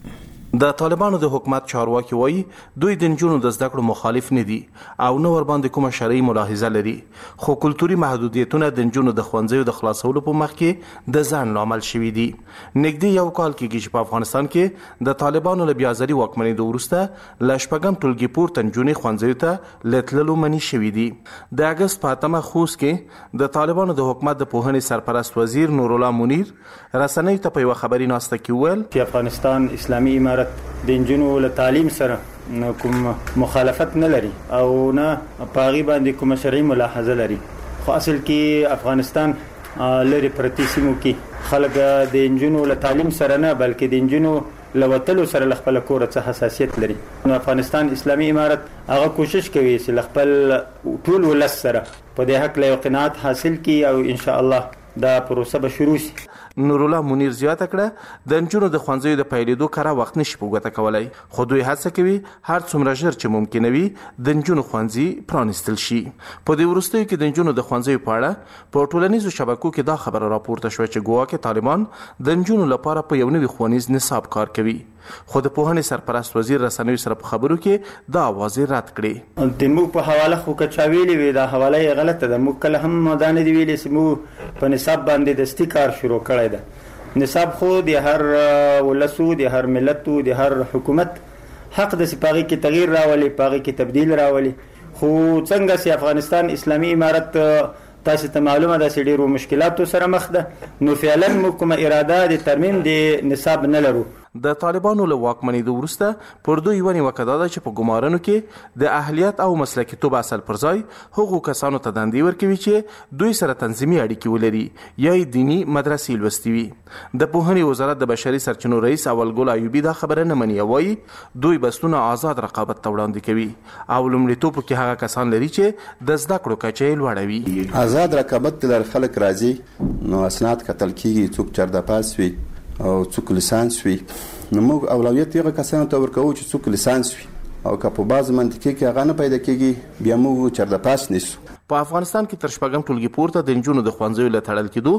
د طالبانو د حکومت چارواکي وایي دوی د نجونو د زده کړو مخالف نه دي او نو ور باندې کومه شرعي ملاحظه لري، خو کلتوري محدودیتونه د نجونو د ښوونځیو د خلاصولو په مخ کې د ځان لامل شوي دي. نږدې یو کال کېږي چې په افغانستان کې د طالبانو له بیازري واکمنۍ د وروسته له شپږم ټولګي پورته نجونې ښوونځیو ته له تللو منع شوي دي. د اګست په 8 خوست کې د طالبانو د حکومت د پوهنې سرپرست وزیر نور الله منیر رسنیو ته په یو خبري ناسته کې ویل چې افغانستان اسلامي امارت د انجونو له تعلیم سره کوم مخالفت نه لري او نه پاغي باندې کوم شرعي ملاحظه لري، خو اصل کې افغانستان لري پرتی سیمو کې خلک د انجونو له تعلیم سره نه بلکې د انجونو لوتلو سره خپل کور څخه حساسیت لري. نو افغانستان اسلامي امارت هغه کوشش کوي چې خپل ټول ولس سره په دې حق له قناعت حاصل کړي او ان شاء الله دا پروسه به شروع شي. نور الله منیر زیاته کړه د نجونو د ښوونځیو د پیلېدو کړه وخت نشي په ګوته کولای، خو دوی هڅه کوي هر څومره ژر چې ممکن وي د نجونو ښوونځي پرانیستل شي. په دې وروستیو کې د نجونو د ښوونځیو په اړه په ټولنیزو شبکو کې دا خبره راپورته شوه چې ګواکې طالبان د نجونو لپاره په یو نوي ښوونیز نصاب کار کوي، خو د پوهنې سرپرست وزیر رسنیو سره په خبرو کې دا आवाज رد کړي. د موږ په حواله خو کچاویلې وي دا حواله یې غلطه ده. موږ کله هم دا نه دی ویلې چې موږ په نصاب باندې دستي کار شروع کړی ده. نصاب خو د هر ولسو د هر ملتو د هر حکومت حق د سپاغي کې تغییر راولي، پاغي کې تبديل راولي، خو څنګه چې افغانستان اسلامي امارت تاسو ته معلومه ده چې ډیرو مشکلاتو سره مخ ده، نو فعلا موږ کومه اراده د ترمیم د نصاب نه لرو. د طالبانو له واکمنۍ د وروسته پر دوی ونی وکړه ده چې په ګمارنو کې د اهلیت او مسلکیتوب اصل پر ځای هغو کسانو ته دندې ورکوي چې دوی سره تنظیمي اړیکې ولري یا دینی مدرسې لوستي وي. د پوهنې وزارت د بشري سرچینو رئیس اولګل ایوبي دا خبره نه مني، وایي دوی بسونه آزاد رقابت ته وړاندې کوي او لومړیتوب کې هغه کسان لري چې د زده کړو کچه یې لوړوي. آزاد رقابت لر خلک راځي نو اسناد کتل کیږي، څوک چرده پاس وي او څوک لیسانس وي، نو موږ اولویت یې کسانو ته ورکوو چې څوک لیسانس وي او که په بعض منطقې کې هغه نه پیدا کیږي بیا موږ چرده پاس نیسو. په افغانستان کې تر شپږم ټولګي پورته د نجونو د ښوونځیو له تړل کېدو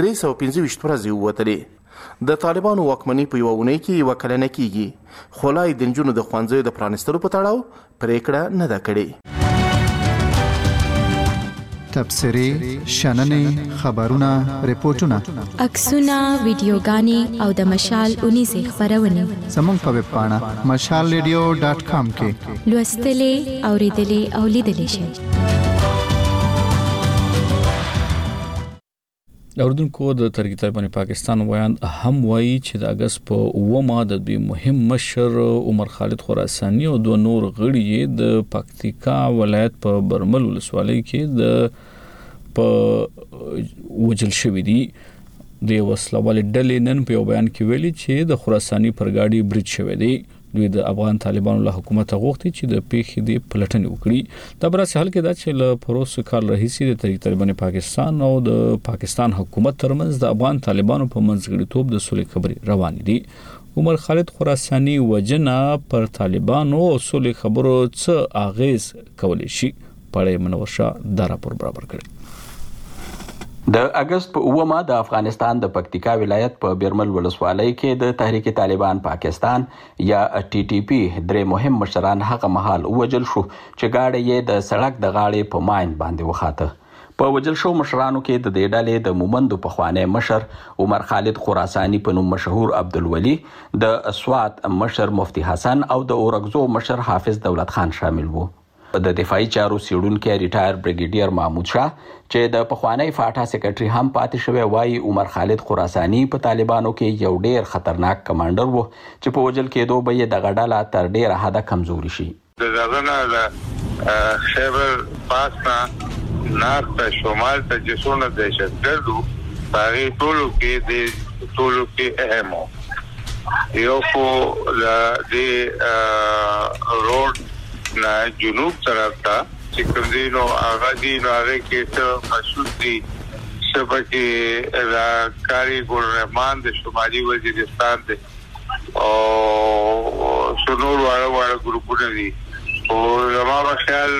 325 ورځې ووتلې. د طالبانو واکمنۍ په یوه اونۍ کې یوه کلنه کیږي، خو لا یې د نجونو د ښوونځیو د پرانیستلو په تړاو پریکړه نه ده کړې. تبصرې، شننې، خبرونه، ریپورتونه، عکسونه، ویډیوګانې او د مشال 19 خبرونه زموږ په ویب پاڼه mashalradio.com کې لوستلې، اوریدلې او لیدلې شئ. اوردونکو د تحریک طالبان پاکستان ویان هم وایي چې د اگست په 9 د دوی مهم مشر عمر خالد خراساني او دوه نور غړي د پکتیکا ولایت په برمل ولسوالۍ کې د وجل شوی دي. د وسلوال ډلې نن په بیان کې ویلي چې د خراساني پر گاډي برید شوی دی. دوی د افغان طالبانو له حکومت غوښتي چې د پیښې د پلټنې وکړي. د براسي حل کې دا چې له پروسه کال راهیسې د تحریک طالبان پاکستان او د پاکستان حکومت ترمنځ د افغان طالبانو په منځګړیتوب د صلح خبرې روانې دي. عمر خالد خراساني وجنه پر طالبانو او صلح خبرو څه اغیز کولی شي پړې منورشه دا راپور برابر کړي. د اگست په 9 د افغانستان د پکتیکا ولایت په بیرمل ولسوالۍ کې د تحریک طالبان پاکستان یا ټي ټي پی درې مهم مشران هغه مهال وجل شو چې گاډي یې د سړک د غاړې په ماین باندې وخاته. په وجل شو مشرانو کې د دې ډلې د مومندو پخوانی مشر عمر خالد خراساني په نوم مشهور عبدالولي، د اسوات مشر مفتی حسن او د اورګزو مشر حافظ دولت خان شامل وو. د دفاعي چارو سیډونکو ریټایر بریګیډیر محمود شاه چې د پخوانی فاټا سیکریټري هم پاتې شوی وایي عمر خالد خراساني په طالبانو کې یو ډیر خطرناک کمانډر وو چې په وجل کېدو به یې د غډاله تر ډیره حده کمزوري شي. د ځغنه د خیبر پاسنا نارته شمال ته جسونه دهشتګردو هغه ټولو کې اهمو یو خو د روډ نه جنوب طرف ته چې کوم دی نو هغه کې څه مشهور دي شبکه کاری ګورمان د شمالي وزیرستان دی او شنور واړه ګروپونه دي او زموږ خیال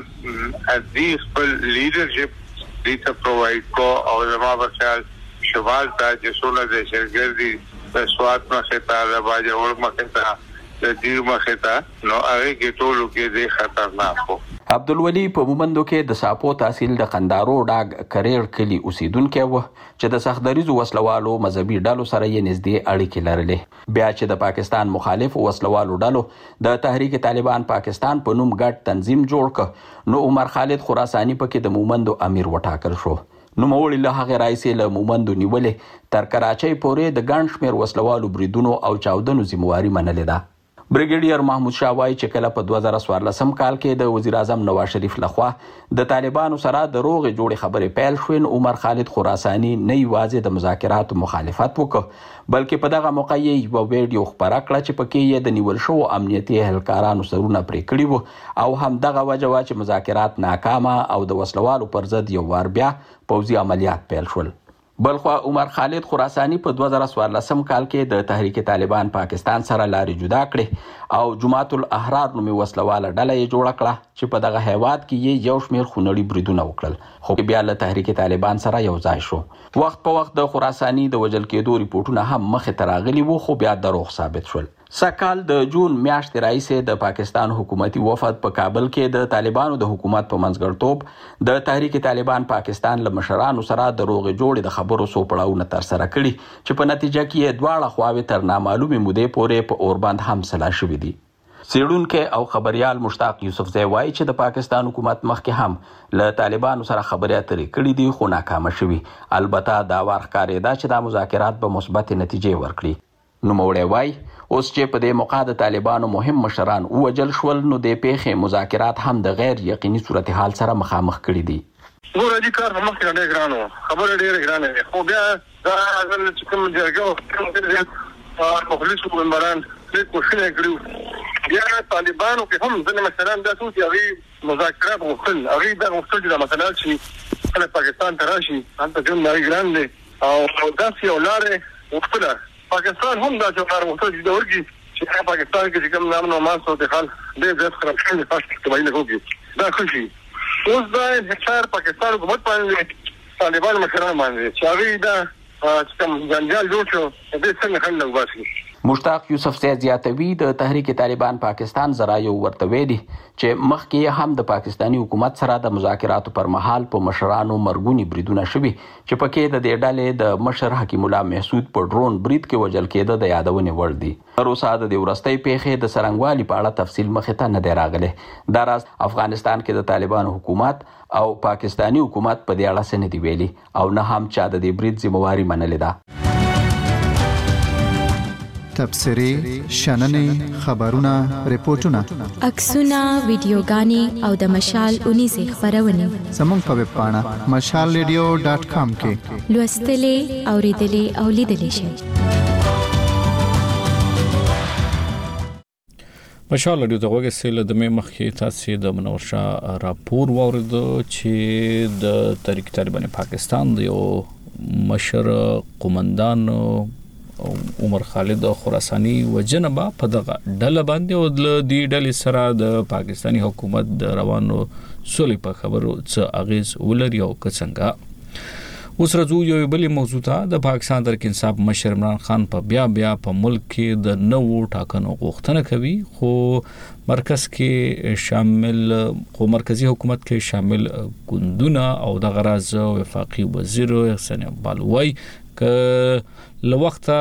دې خپل لیډرشپ دې ته پرووایډ کو او زموږ خیال شمال ته جسونه د شرګردي د سواد مخه ته د باجوړ مخه ته د دیر مخه ته نو هغه کې ټولو کې د خطرناک وو. عبدالولي په مومندو کې د ساپو تحصیل د قندارو ډاګ کریر کلی اوسیدونکو و چې د سختدریزو وسلوالو مذهبي ډلو سره یې نږدې اړیکې لرلې. بیا چې د پاکستان مخالف وسلوالو ډلو د تحریک طالبان پاکستان په نوم ګډ تنظیم جوړ ک نو عمر خالد خراساني پکې د مومندو امیر وټاکل شو. نو مولي له هغه راځي له مومندو نیولې تر کراچۍ پورې د ګڼ شمېر وسلوالو بریدونو او چاودنو ذمہواری منلې ده. بریګیډیر محمود شاه وایي چې کله په 2014 کال کې د وزیر اعظم نواز شریف لخوا د طالبانو سره د روغې جوړې خبرې پیل شوې عمر خالد خراساني نه یوازې د مذاکراتو مخالفت وکړ بلکې په دغه موقع یې یو ویډیو خبره کړه چې پکې یې د نیول شوو امنیتي اهلکارانو سرونه پرې کړي وو او هم دغه وجه وا چې مذاکرات ناکامه او د وسلوالو پر ضد یو وار بیا پوځي عملیات پیل شول. بلخوا عمر خالد خراساني په 2014 کال کې د تحریک طالبان پاکستان سره لارې جدا کړې او جماعت الاحرار نومي وسلواله ډله یې جوړه کړه چې په دغه هیواد کې یې یو شمېر خونړي بریدونه وکړل خو بیا له تحریک طالبان سره یو ځای شو. وخت په وخت د خراساني د وژل کېدو ریپورتونه هم مخې ته راغلي وو خو بیا دروغ ثابت شول. سکهال د جون میاشتې راهیسې د پاکستان حکومتي وفد په کابل کې د طالبانو د حکومت په منځګړتوب د تحریک طالبان پاکستان له مشرانو سره د روغې جوړې د خبرو څو پړاوونه ترسره کړي چې په نتیجه کې یې دواړه خواوې تر نامعلومې مودې پورې په اوربند هم سلا شوي دي. څېړونکی او خبريال مشتاق یوسفزی وایي چې د پاکستان حکومت مخکې هم له طالبانو سره خبرې اترې کړې دي خو ناکامه شوي. البته دا وار ښکارېده چې دا مذاکرات به مثبتې نتیجې ورکړي. نوموړی وایي اوس چې په دې موقع د طالبانو مهم مشران ووژل شول نو د پیښې مذاکرات هم د غیر یقیني صورتحال سره مخامخ کړي دي. ګوره دې کار په مخکې ډېر ګران و خبره ډېره ګرانه ده خو بیا دا چې کوم جرګه مخلصو ممبران دې کوښښ کړي بیا طالبانو کې هم ځینې مشران دا څو چې هغوی مذاکرات غوښتل هغوی دا غوښتل چې دا مسله چې کله پاکستان ته راشي هلته ژوند هغوی ګران دی او داسې یو لارې غوښتله پاکستان هم دا چې لارې غوښتل چې دا ورکړي چې پاکستان کې چې کوم امن او امان صورتحال ډېر زیات خراب شوی دی خاص اجتماعي نه وکړي دا ښه شي. اوس دا انحصار پاکستان حکومت باندې طالبان مشران باندې چې هغوی دا چې کوم جنجال جوړ شو دې څنګه حل وباسي. مشتاق یوسفزی زیاتوي د تحریک طالبان پاکستان ذرایو ورته ویلي چې مخکې هم د پاکستاني حکومت سره د مذاکراتو پر مهال په مشرانو مرګونی بریدونه شوي چې پکې د دې ډلې د مشر حکیم الله محسود په ډرون برید کې وژل کېده د یادونې وړ دي. تر اوسه د دې وروستۍ پیښې د څرنګوالي په اړه تفصیل مخې ته نه دی راغلی. دا راز افغانستان کې د طالبانو حکومت او پاکستاني حکومت په دې اړه څه نه دی ویلي او نه هم چا د دې برید ذمہواری منلې ده. تبصرې شننې خبرونه ریپورتونه عکسونه ویډیوګانې او د مشال اونیزې خبرونه زموږ په ویب پاڼه mashalradio.com کې لوستلې اوریدلې او لیدلې شئ. مشال رادیو ته وګورئ د مې مخکې تاسو د منور شاه راپور واوریدو چې د تحریک طالبان پاکستان د یو مشر قومندان عمر خالد خراساني وجنبه په دغه ډله باندې او د دې ډلې سره د پاکستاني حکومت د روانو سولې په خبرو څه اغیز ولري او څنګه. اوس راځو یو بل موضوع ته. د پاکستان تحریک انصاف مشر عمران خان په بیا په ملک کې د نوو ټاکنو غوښتنه کوي خو مرکزی حکومت کې شامل ګوندونه او د غراز وفاقي وزیر احسان اقبال وای ک لوخت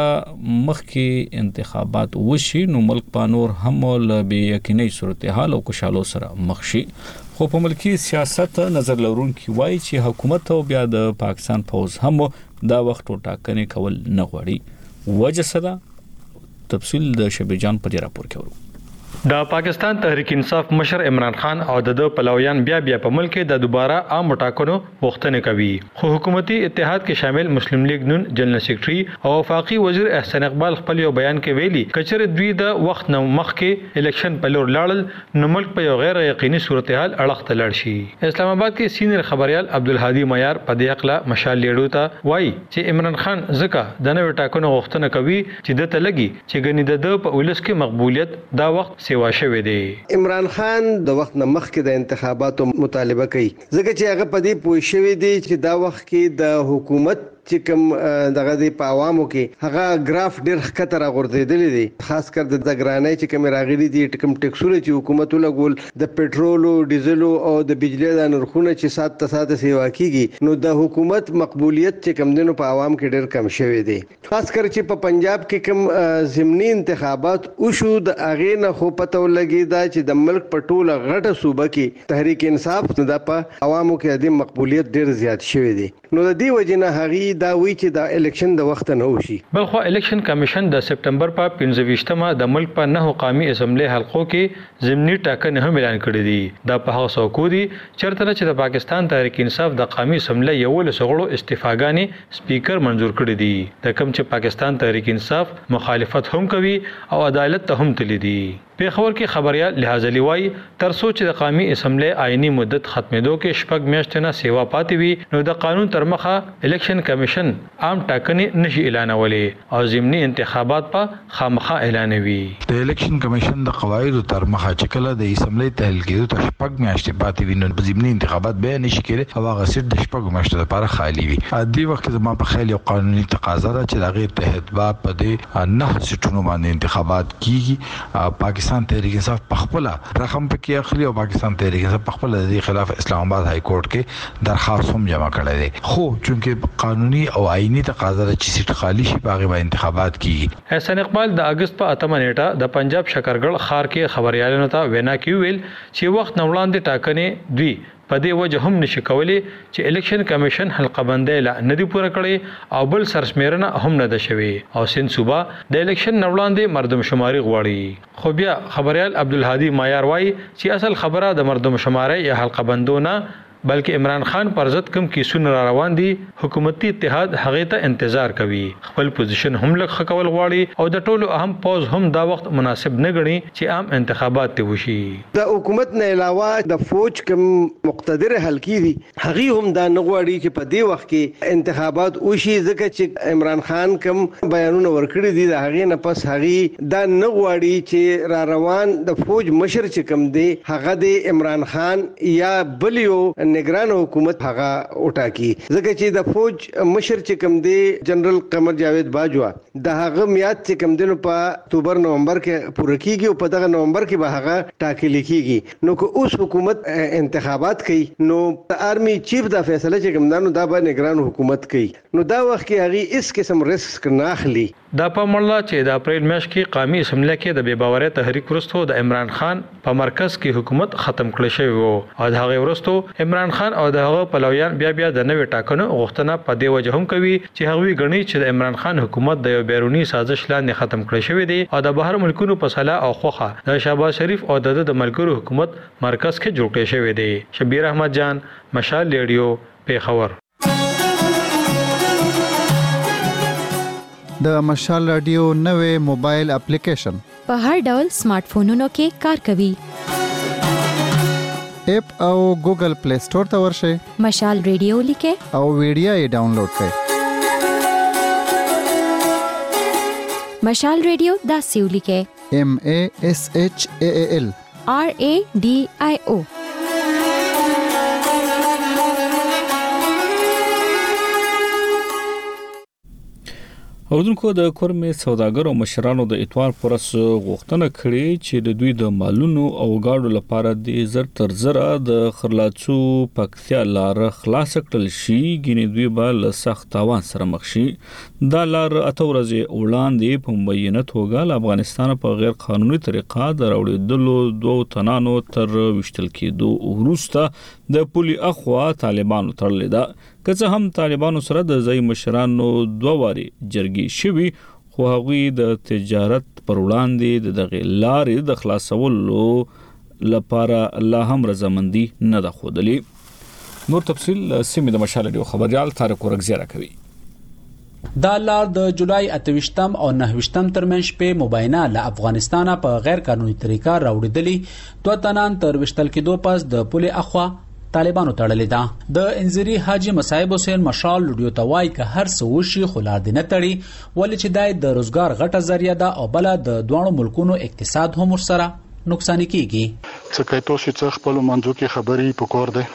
مخکې انتخابات وشي نو ملک په نور هم له بې یقیني صورتحال او کشالو سره مخ شي خو په ملکی سیاست نظر لرونکي وایي چې حکومت او بیا د پاکستان فوج هم دا وخت ټاکنې کول نه غواړي وجه څه ده تفصیل د شبي جان په راپور کې ورو د پاکستان تحریک انصاف مشر عمران خان او د پلویان بیا په ملک د دوباره عام ټاکنو غوښتنه کوي خو حکومتي اتحاد کې شامل مسلم لیگ نون جنرال سیکریټري او وفاقي وزیر احسان اقبال خپل یو بیان کې ویلي کچره دوی د وخت نو مخ کې الیکشن په لور لاړل نو ملک په یو غیر یقیني صورتحال اړخ ته لاړ شي اسلام آباد کې سینیئر خبريال عبدالهادي معیار په دې حق مشال لیډو ته وایي چې عمران خان زکه د نوې ټاکنو غوښتنه کوي چې د تلګي چې غنی د په ولس کې مقبولیت دا وخت سیوا شوی دی عمران خان د وخت نه مخکې د انتخاباتو مطالبه کوي ځکه چې هغه په دې پوه شوی دی چې دا وخت کې د حکومت چې کوم دغه د عوامو کې هغه گراف ډیر ښکته راغورځېدلی دی خاص کر د ګرانۍ چې کوم راغلي دي ټکم ټیکسونه چې حکومت ولګول د پېټرول او ډیزل او د بجلی د نرخونو چې سات ته سیوا کیږي نو د حکومت مقبولیت چې کم دنو په عوام کې ډیر کم شوی دی خاص کر چې په پنجاب کې کوم ضمني انتخابات او شو د اغه نه خو پته ولګی دا چې د ملک په ټوله غټه صوبه کې تحریک انصاف د په عوامو کې د مقبولیت ډیر زیات شوی دی نو د دې وجنه هغه دا وی چې د الیکشن د وخت نه وشي بلخو الیکشن کمیشن د سپټمبر په 15مه د ملک په 9 قومي اسمبلی حلقو کې ضمني ټاکنې هم اعلان کړې دي دا په هغه څوک دي چرته چې د پاکستان تحریک انصاف د قومي اسمبلی یو له سغړو استعفاګانی سپیکر منزور کړی دي د کوم چې پاکستان تحریک انصاف مخالفت هم کوي او عدالت ته هم تللی دي پیښور کې خبريال لحاظ لیوای تر سوچ د قومي اسمبلی آئینی مدت ختمېدو کې شپږ میاشتې نه سیوا پاتې وي نو د قانون تر مخه الیکشن کمیشن عام ټاکنې نشي اعلانولې او ضمني انتخابات په خامخا اعلانوي د الیکشن کمیشن د قواعدو تر مخه چې کله د اسمبلی تحلیل کېدو ته شپږ میاشتې پاتې وي نو ضمني انتخابات به نشي کېږي او هغه سیټ د شپږ میاشتو لپاره خالی وي عادي وخت زما په خیال یو قانوني تقاضا ده چې د غیر تحت با په دې نه سیټونو باندې انتخابات کیږي پاکستان تحریک انصاف پخپله رقم پکې اخلي او پاکستان تحریک انصاف پخپله د خلاف اسلام آباد های کورټ کې درخواست هم جمع کړی دی خو چونکه قانوني او آئینی تقاضا ده چې سیټ خالی شي په هغه انتخابات کیږي احسان اقبال د اگست په 8 نیټه د پنجاب شکرګړ خار کې خبريالانو ته وینا کوي ویل چې وخت نو وړاندې ټاکنې دوی په دې وجه هم نشي کولی چې الیکشن کمیشن حلقه بندۍ لا نه دی پوره کړی او بل سرسمیرنه هم نه ده شوی او سین صوبه د الیکشن نوړاندې مردم شماري غواړي خو بیا خبريال عبدالهادي معیار وایي چې اصل خبره د مردم شماري یا حلقه بندونه بلکې عمران خان پر ضد کوم کیسونه را روان دي حکومتي اتحاد هغه ته انتظار کوي خپل پوزیشن هم لږ خکول غواړي او د ټولو اهم پوز هم دا وخت مناسب نه غني چې عام انتخابات ته وشي د حکومت نه علاوه د فوج کوم مقتدر حلقې دي هغه هم دا نه غواړي چې په دې وخت کې انتخابات وشي ځکه چې عمران خان کوم بیانونه ورکړي دي د هغه نه پس هغه دا نه غواړي چې را روان د فوج مشر چې کوم دی هغه د عمران خان یا بلیو نگران حکومت هغه وټاکی ځکه چې د فوج مشر چې کوم دی جنرال قمر جاوید باجوا د هغه میاد چې کوم دنو په اکتوبر نومبر کې پوره کیږي او په دغه نومبر کې به هغه ټاکل کیږي نو که اوس حکومت انتخابات کوي نو آرمی چیف دا فیصله چې کوم دانو دا به نگران حکومت کوي نو دا وخت کې هغه اس قسم ریسک نه اخلي دا په مړلا چې د اپریل میاشت کې قومي اسمبلی کې د بې باورۍ تحریک ورستو د عمران خان په مرکز کې حکومت ختم کړی شوی وو او د هغه ورستو عمران خان او د هغه پلویان بیا د نوې ټاکنو غوښتنه په دې وجه هم کوي چې هغوی غني چې د عمران خان حکومت د یو بیرونی سازش لاندې ختم کړی شوی دی او د بهر ملکونو په صلاح او خوخه د شهباز شریف او د ملګرو حکومت مرکز کې جوړ کړی شوی دی شبیر احمد جان مشال ریډیو پیښور د مشال رادیو نوې موبایل اپلیکیشن په هر ډول سمارټ فونونو کې کار کوي اپ او ګوګل پلی سٹور ته ورشئ مشال ریډیو لیکه او ویډیو یې ډاونلوډ کړئ مشال ریډیو دا سیو لیکه MASHAAL RADIO اوردونکو د کورمې سوداګرو مشرانو د اتوار پرس غوښتنه کړې چې د دوی د مالونو او گاډو لپاره د زر تر زره د خرلاڅو پکتیا لار خلاص کړل شي ګینې دوی به له سخت تاوان سره مخ شي. دا لار اته ورځې وړاندې په مبینه توګه له افغانستان په غیر قانوني طریقه د راوړېدلو دوه تنانو تر وشتل کېدو وروسته د پولي اخوا طالبانو تړلې ده. که څه هم طالبانو سره د ځای مشرانو دوه واري جرګې شوي خو هغوی د تجارت پر وړاندې د دغه لارې د خلاصولو لپاره لا هم رضامندي نه ده ښودلې. نور تفصیل سیمې د مشال ریډیو خبريال طارق ورغزی راکوي. دا لار د جولای 28 او 29 ترمنځ په مبینه له افغانستانه په غیر قانوني طریقه راوړېدلې دوه تنان تر وشتل کېدو پس د پولي اخوا طالبانو تړلې ده. د انځيري حاجی مصعب حسین مشال لډیو توای که هر څه وشي خو لار دي نه تړي ولې چې د روزګار غټه ذریعہ ده او بل د دوه ملکونو اقتصاد هم سره نقصان کیږي. څه کوي تاسو چې خپل منځو کې خبري پکور ده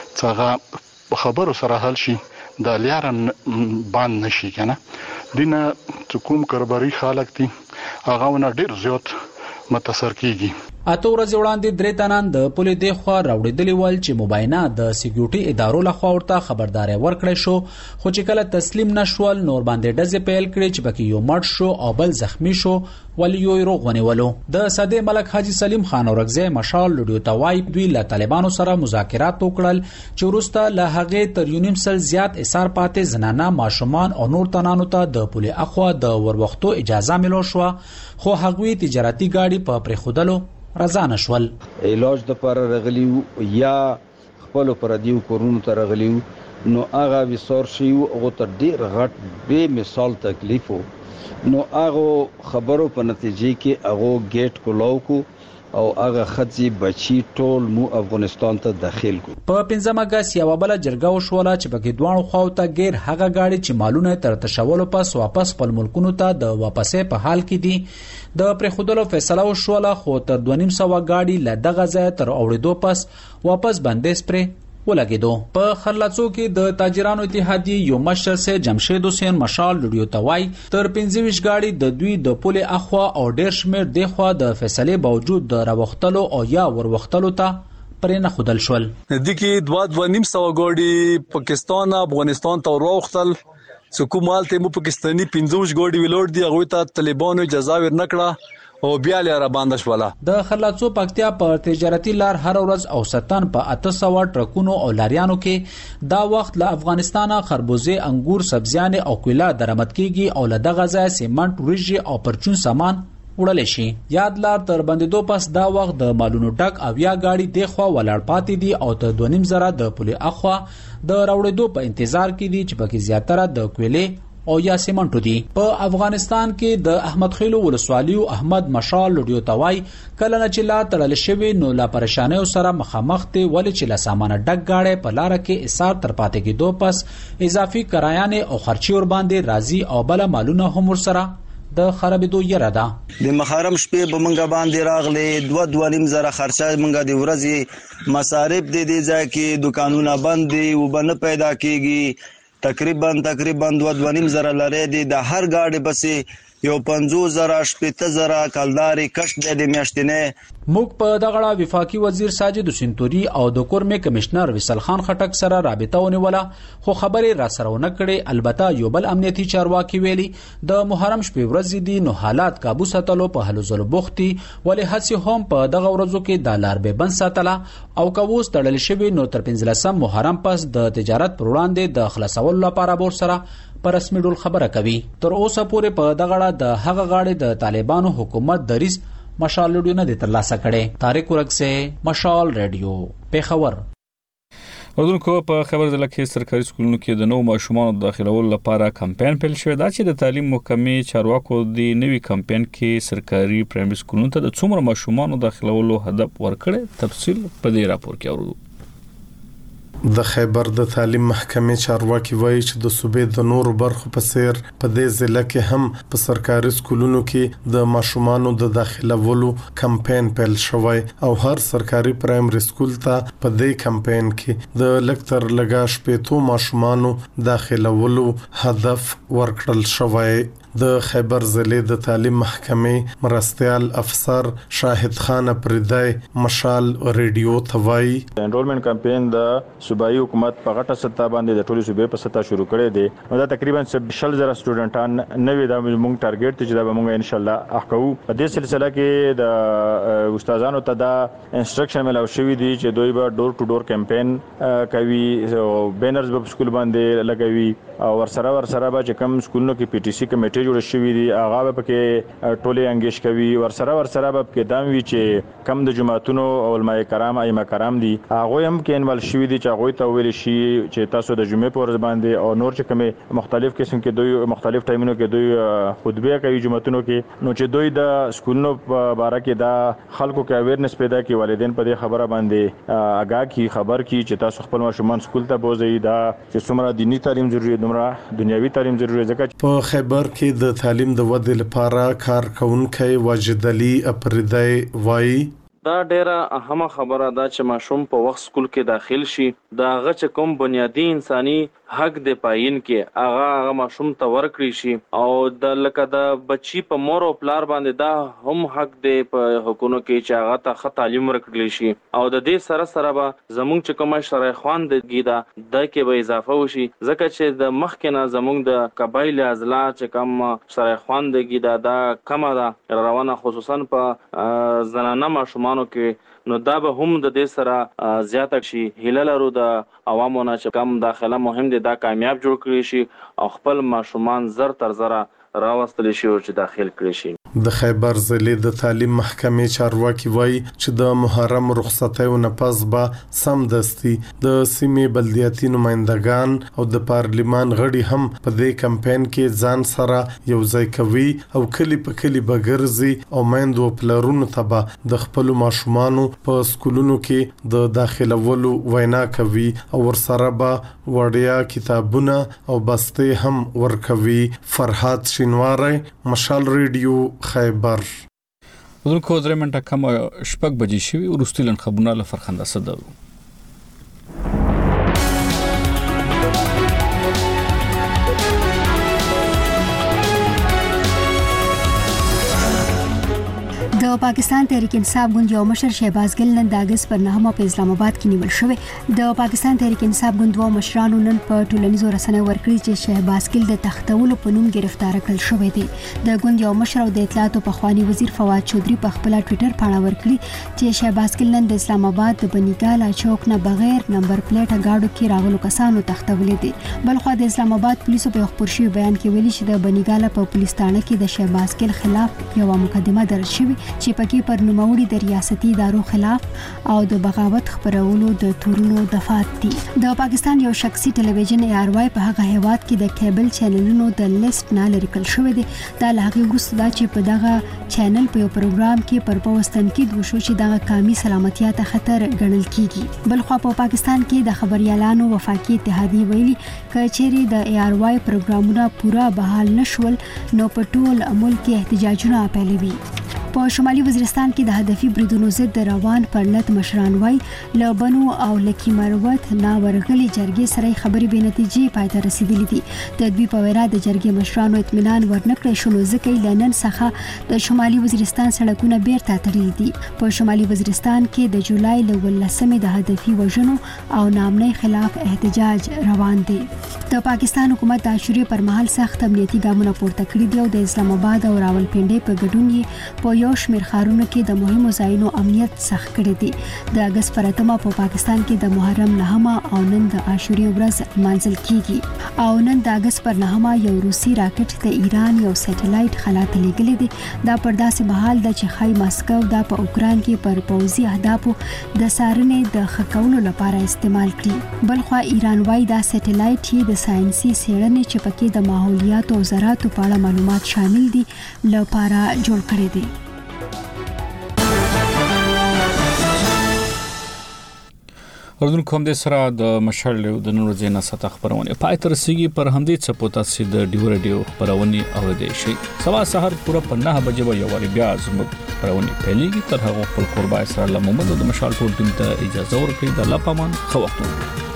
څنګه خبرو سره حل شي د لیارن باندې نشي کنه دینه کوم کارباري خلک دي هغه ونه ډیر زیات متاثر کیږي. اته ورځې وړاندې درې تنان د پولې د خوا راوړېدلې ول چې مبینه د سکیورټي ادارو لخوا ورته خبرداري ورکړې شو خو چې کله تسلیم نشول نور باندې ډزې پیل کړې چې بکی یو مړ شو او بل زخمی شو ولی یو روغ ونیولو. د صدې ملک حاجی سلیم خان اورغزی مشال لډیو توای دوی له طالبانو سره مذاکرات وکړل چې ورسته له هغه تر یونیم سل زیات اسار پاتې زنانه ماشومان او نور تنانو ته د پولې اخوا د وروختو اجازه ملو شو خو هغوی تجارتي گاډي په پرخودلو رضا نشول. علاج د پر رغلیو یا خپل پردیو کورونو ته رغلیو نو هغه وسور شیو او ته ډیر غټ به مثال تکلیفو نو هغه خبرو په نتیجې کې هغه گیټ کولاو کو او هغه خځې بچی ټول مو افغانستان ته داخل کو. په 15 اگست یو بل جرګه وشوله چې په دوه خواو ته غیر هغه گاډي چې مالونه تر تشولو پس واپس خپل ملکونو ته د واپسې په حال کې دي د پرخودلو فیصله وشوله خو تر 2.5 گاډي له دغه ځای تر اوړېدو پس واپس بندیز پر ولګیدو. په خرلاڅو کې د تاجرانو اتحادیه یو مشر سه جمشید حسین مشال لډیو توای تر 25 گاډي د دوی د پولې اخوا او ډیر شمیر د خوا د فیصله باوجود د راوختلو او یا وروختلو ته پرې نه خودل شول. د کې 2.5 گاډي پاکستان افغانستان ته وروختل حکومت ته مو پاکستانی 15 گاډي ویلوړ دي هغه ته طالبانو اجازه ورنکړه او بیا لاره باندې شوله. د خرلاڅو پکتیا په تجارتي لار هر ورځ اوسطن په 800 ټرکونو او لاریانو کې دا وخت له افغانستانه خربوزه انګور سبزیان او کولا درآمد کیږي او له دغه ځای سیمنټ وريجي او پرچون سامان وړل شي. یاد لار تر بندیدو پس دا وخت د مالونو ټک او یا گاډي د خوا ولاړ پاتې دي او ته 2.5 زره د پولې اخوا د راوړېدو په انتظار کې دي چې پکې زیاتره د کویلې او یا سیمنټو دي. په افغانستان کې د احمد خیلو ولسوالي او احمد مشال لډیو توای کله نه چې لا تړل شوی نو لا پریشانه سره مخامخ ته ولې چې لا سامان ډک گاډي په لار کې اسار تر پاتې کې دو پس اضافي کرایانه او خرچي ور باندې راضي او بل مالونه هم سره د خرابېدو یره ده. د محرم شپې به منګه باندې راغلي 2.5 زره خرچه منګه د ورځې مصارف د دې ځای کې دکانونه بند دي او بنه پیدا کیږي تقریبا 2.5 زره لري دي د هر گاډي بسې یو 50 زره 70 زره کلداري کښ د میاشتنه. موږ په دغه وفاقي وزیر ساجد حسین توري او د کورمې کمشنر وصل خان خټک سره رابطه ونیوله خو خبرې را سره ونه کړي. البته یو بل امنیتي چارواکي ویلي د محرم شپې ورځې دي نو حالات काबू ساتلو په حل زلو بوختي ولې هڅې هم په دغه ورځو کې د لار به بند ساتله او کووس تړل شوی نو تر 15 محرم پس د تجارت پر وړاندې د خلاصولو لپاره بور سره پر رسمي ډول خبره کوي. تر اوسه پورې په دغه د هغه غاړي د طالبانو حکومت دریس مشال ریډیو نه د ترلاسه کړي. طارق ورغسه مشال ریډیو پیښور. ودونکو په خبر ځل کې سرکاري سکولونو کې د نو ماشومانو داخلول لپاره کمپاین پیل شوی دا چې د تعلیم محکمې چارواکو د نوي کمپاین کې سرکاري پرایمري سکولونو ته د څومره ماشومانو داخلولو هدف ورکړي. تفصیل په دې راپور کې اورو. د خیبر د تعلیم محکمې چارواکي وایي چې د صوبې د نورو برخو په څیر په دې ضلع کې هم په سرکاري سکولونو کې د ماشومانو د داخلولو کمپاین پیل شوی او هر سرکاري پرایمري سکول ته په دې کمپاین کې د لکتر لګاش په تو ماشومانو داخلولو هدف ورکړل شوی. د خیبر ضلع د تعلیم محکمې مرستيال افسر شاهد خان پردای مشال ریډیو توای انرولمنت کمپاین د صوبایي حکومت په غټه سطح باندې د ټولو صوبې په سطح شروع کړی دی. نو دا تقریبا 100,000 سټوډنټان نوې د موږ ټارګټ ته چې دا موږ ان شاء الله احکو. په دې سلسله کې د استادانو ته دا انسټرکشن ملو شوی دی چې دوی به ډور ټو ډور کمپاین کوي او بینرز په سکول باندې لګوي او ورسره به چې کوم سکولونو کې پی ټی سی کمیټه جوړ شوی دی هغه به کې ټولې انګیج کوي. ورسره به کې دا وی چې کم د جماعتونو او علماء کرام ائمه کرام دي هغه هم کې انوال شوی دي چې هغه ته ویل شي چې تاسو د جمعې پر ورځ باندې او نور چې کوم مختلف قسم کې دوی مختلف ټایمونو کې دوی خطبه کوي جمعتونو کې. نو چې دوی د سکولونو په باره کې دا خلکو کې اویرنس پیدا کوي والدین په دې خبره باندې آگاه کی خبر کی چې تاسو خپل ماشومان سکول ته بوزئ دا چې څومره دینی تعلیم ضروري دومره دنیوي تعلیم ضروري. ځکه په خیبر کې د تعلیم د ودې لپاره کارکونکي واجد علي اپردای وای دا ډیره اهمه خبره ده چې ماشوم په وخت سکول کې داخل شي. دا هغه چې کوم بنیادی انساني حق د پاین کې هغه ماشوم ته ورکړي شي او د لکه د بچي په مور او پلار باندې دا هم حق دی په حکومت کې چې هغه ته ښه تعلیم ورکړي شي او د دې سره به زموږ چې کومه شرعي خواندګي ده د کې به اضافه وشي. ځکه چې د مخکې نه زموږ د قبایل اضلاع چې کوم شرعي خواندګي ده دا کمه ده روانه خصوصا په زنانه ماشومانو کې. نو دا به هم د دې سره زیاته شي. هیله لرو د عوامو نه چې کم داخله مهم دي دا کامیاب جوړ کړي شي او خپل ماشومان زر تر زره راوستل شي او چې داخل کړي شي. د خیبر ضلع د تعلیم محکمې چارواکي وایي چې د محرم رخصتیو نه پس به سمدستي د سیمې بلدیاتي نمائندگان او د پارلیمان غړي هم په دې کمپاین کې ځان سره یو ځای کوي او کلی په کلی به ګرځي او میندو پلرونو ته به د خپل ماشومانو په سکولونو کې د داخلولو وینا کوي او ورسره به وړیا کتابونه او بسته هم ورکوي. فرحات شینواری مشال ریډیو خیبر. ودونکو درې منټه کم شپږ بجې شوي وروستي لنډ خبرونه له فرخنده صدرو. د پاکستان تحریک انصاف ګوند یو مشر شهباز ګل نن د اگست پر 9 په اسلام آباد کې نیول شوی. د پاکستان تحریک انصاف ګوند دوه مشرانو نن په ټولنیزو رسنیو ورکړي چې شهباز ګل د تختولو په نوم گرفتار کړل شوی دی. د ګوند یو مشر او د اطلاعاتو پخوانی وزیر فواد چودري په خپل ټوئیټر باندې ورکړي چې شهباز ګل نن د اسلام آباد د بنیګالا چوک نه بغیر نمبر پلیټ گاډو کې راغلو کسانو تختولې دي. بلخو د اسلام آباد پولیسو په خبر شوی بیان کې ویلي چې د بنیګالا په پولیس تانه کې د شهباز ګل خلاف یو مقدمه درج شوی چې پکې پر نوموړي د ریاستي ادارو خلاف او د بغاوت خبرولو د تورونو دفعات دي. د پاکستان یو شخصي ټلویزیون ARY په هغه هیواد کې د کیبل چینلونو د لیست نه لري کول شوی دی. دا لاغي وروسته دا چې په دغه چینل په یو پروګرام کې پر پوستن کې د وشو چې دغه قومي سلامتیا ته خطر ګڼل کیږي. بلخو په پاکستان کې د خبريالانو وفاقي اتحادیه ویلي کچېری د ARY پروګرامونه پورا بحال نشول نو په ټول ملک کې احتجاجونه پیلوي. په شمالي وزیرستان کې د هدفي بریدونو ضد روان پرلط مشران وای لبنو او لکی مروت نا ورغلي جرګې سره خبري به نتیجې پاتې رسیدلې دي. د دوی په وینا د جرګې مشرانو اطمینان ورنکړی شو ځکه لنن څخه د شمالي وزیرستان سړکونه بیرته تړلي دي. په شمالي وزیرستان کې د جولای ل 18 د هدفي وژنو او نامنۍ خلاف احتجاج روان دي. د پاکستان حکومت د عاشورې پر مهال سخت امنیتي ګامونه پورته کړي دي او د اسلام آباد او راولپنډي په ګډون یې په یو شمېر ښارونو کې د مهمو ځایونو امنیت سخت کړی دی. د اگست پر 8 په پاکستان کې د محرم 9 او نن د عاشورې ورځ منځل کیږي او نن د اگست پر 9 یو روسي راکټ د ایران یو سټلایټ خلا ته لېږلی دی. دا پر داسې مهال د چې خای ماسکو د په اوکران کې پر پوځي اهدافو د سارنې د خکولو لپاره استعمال کړي. بلخو ایران وايي دا سټلایټ د ساينسي څېړنې چې پکې د ماحولیات او زراعت په اړه معلومات شامل دي لپاره جوړ کړي دي. اردن کوم د سره د مشال د نور زینا ستا خبرونه پای تر سیږي پر همدې چپوتا سي د ډیو ریډیو خبرونه اوریدي شي. سبا سحر پورا 9 بجې به یو وری بیا زموږ خبرونه پیلېږي. تر هغه خپل قربای سره محمد د مشال ټول ټیم ته اجازه ورکړي. د الله پامان خو وخت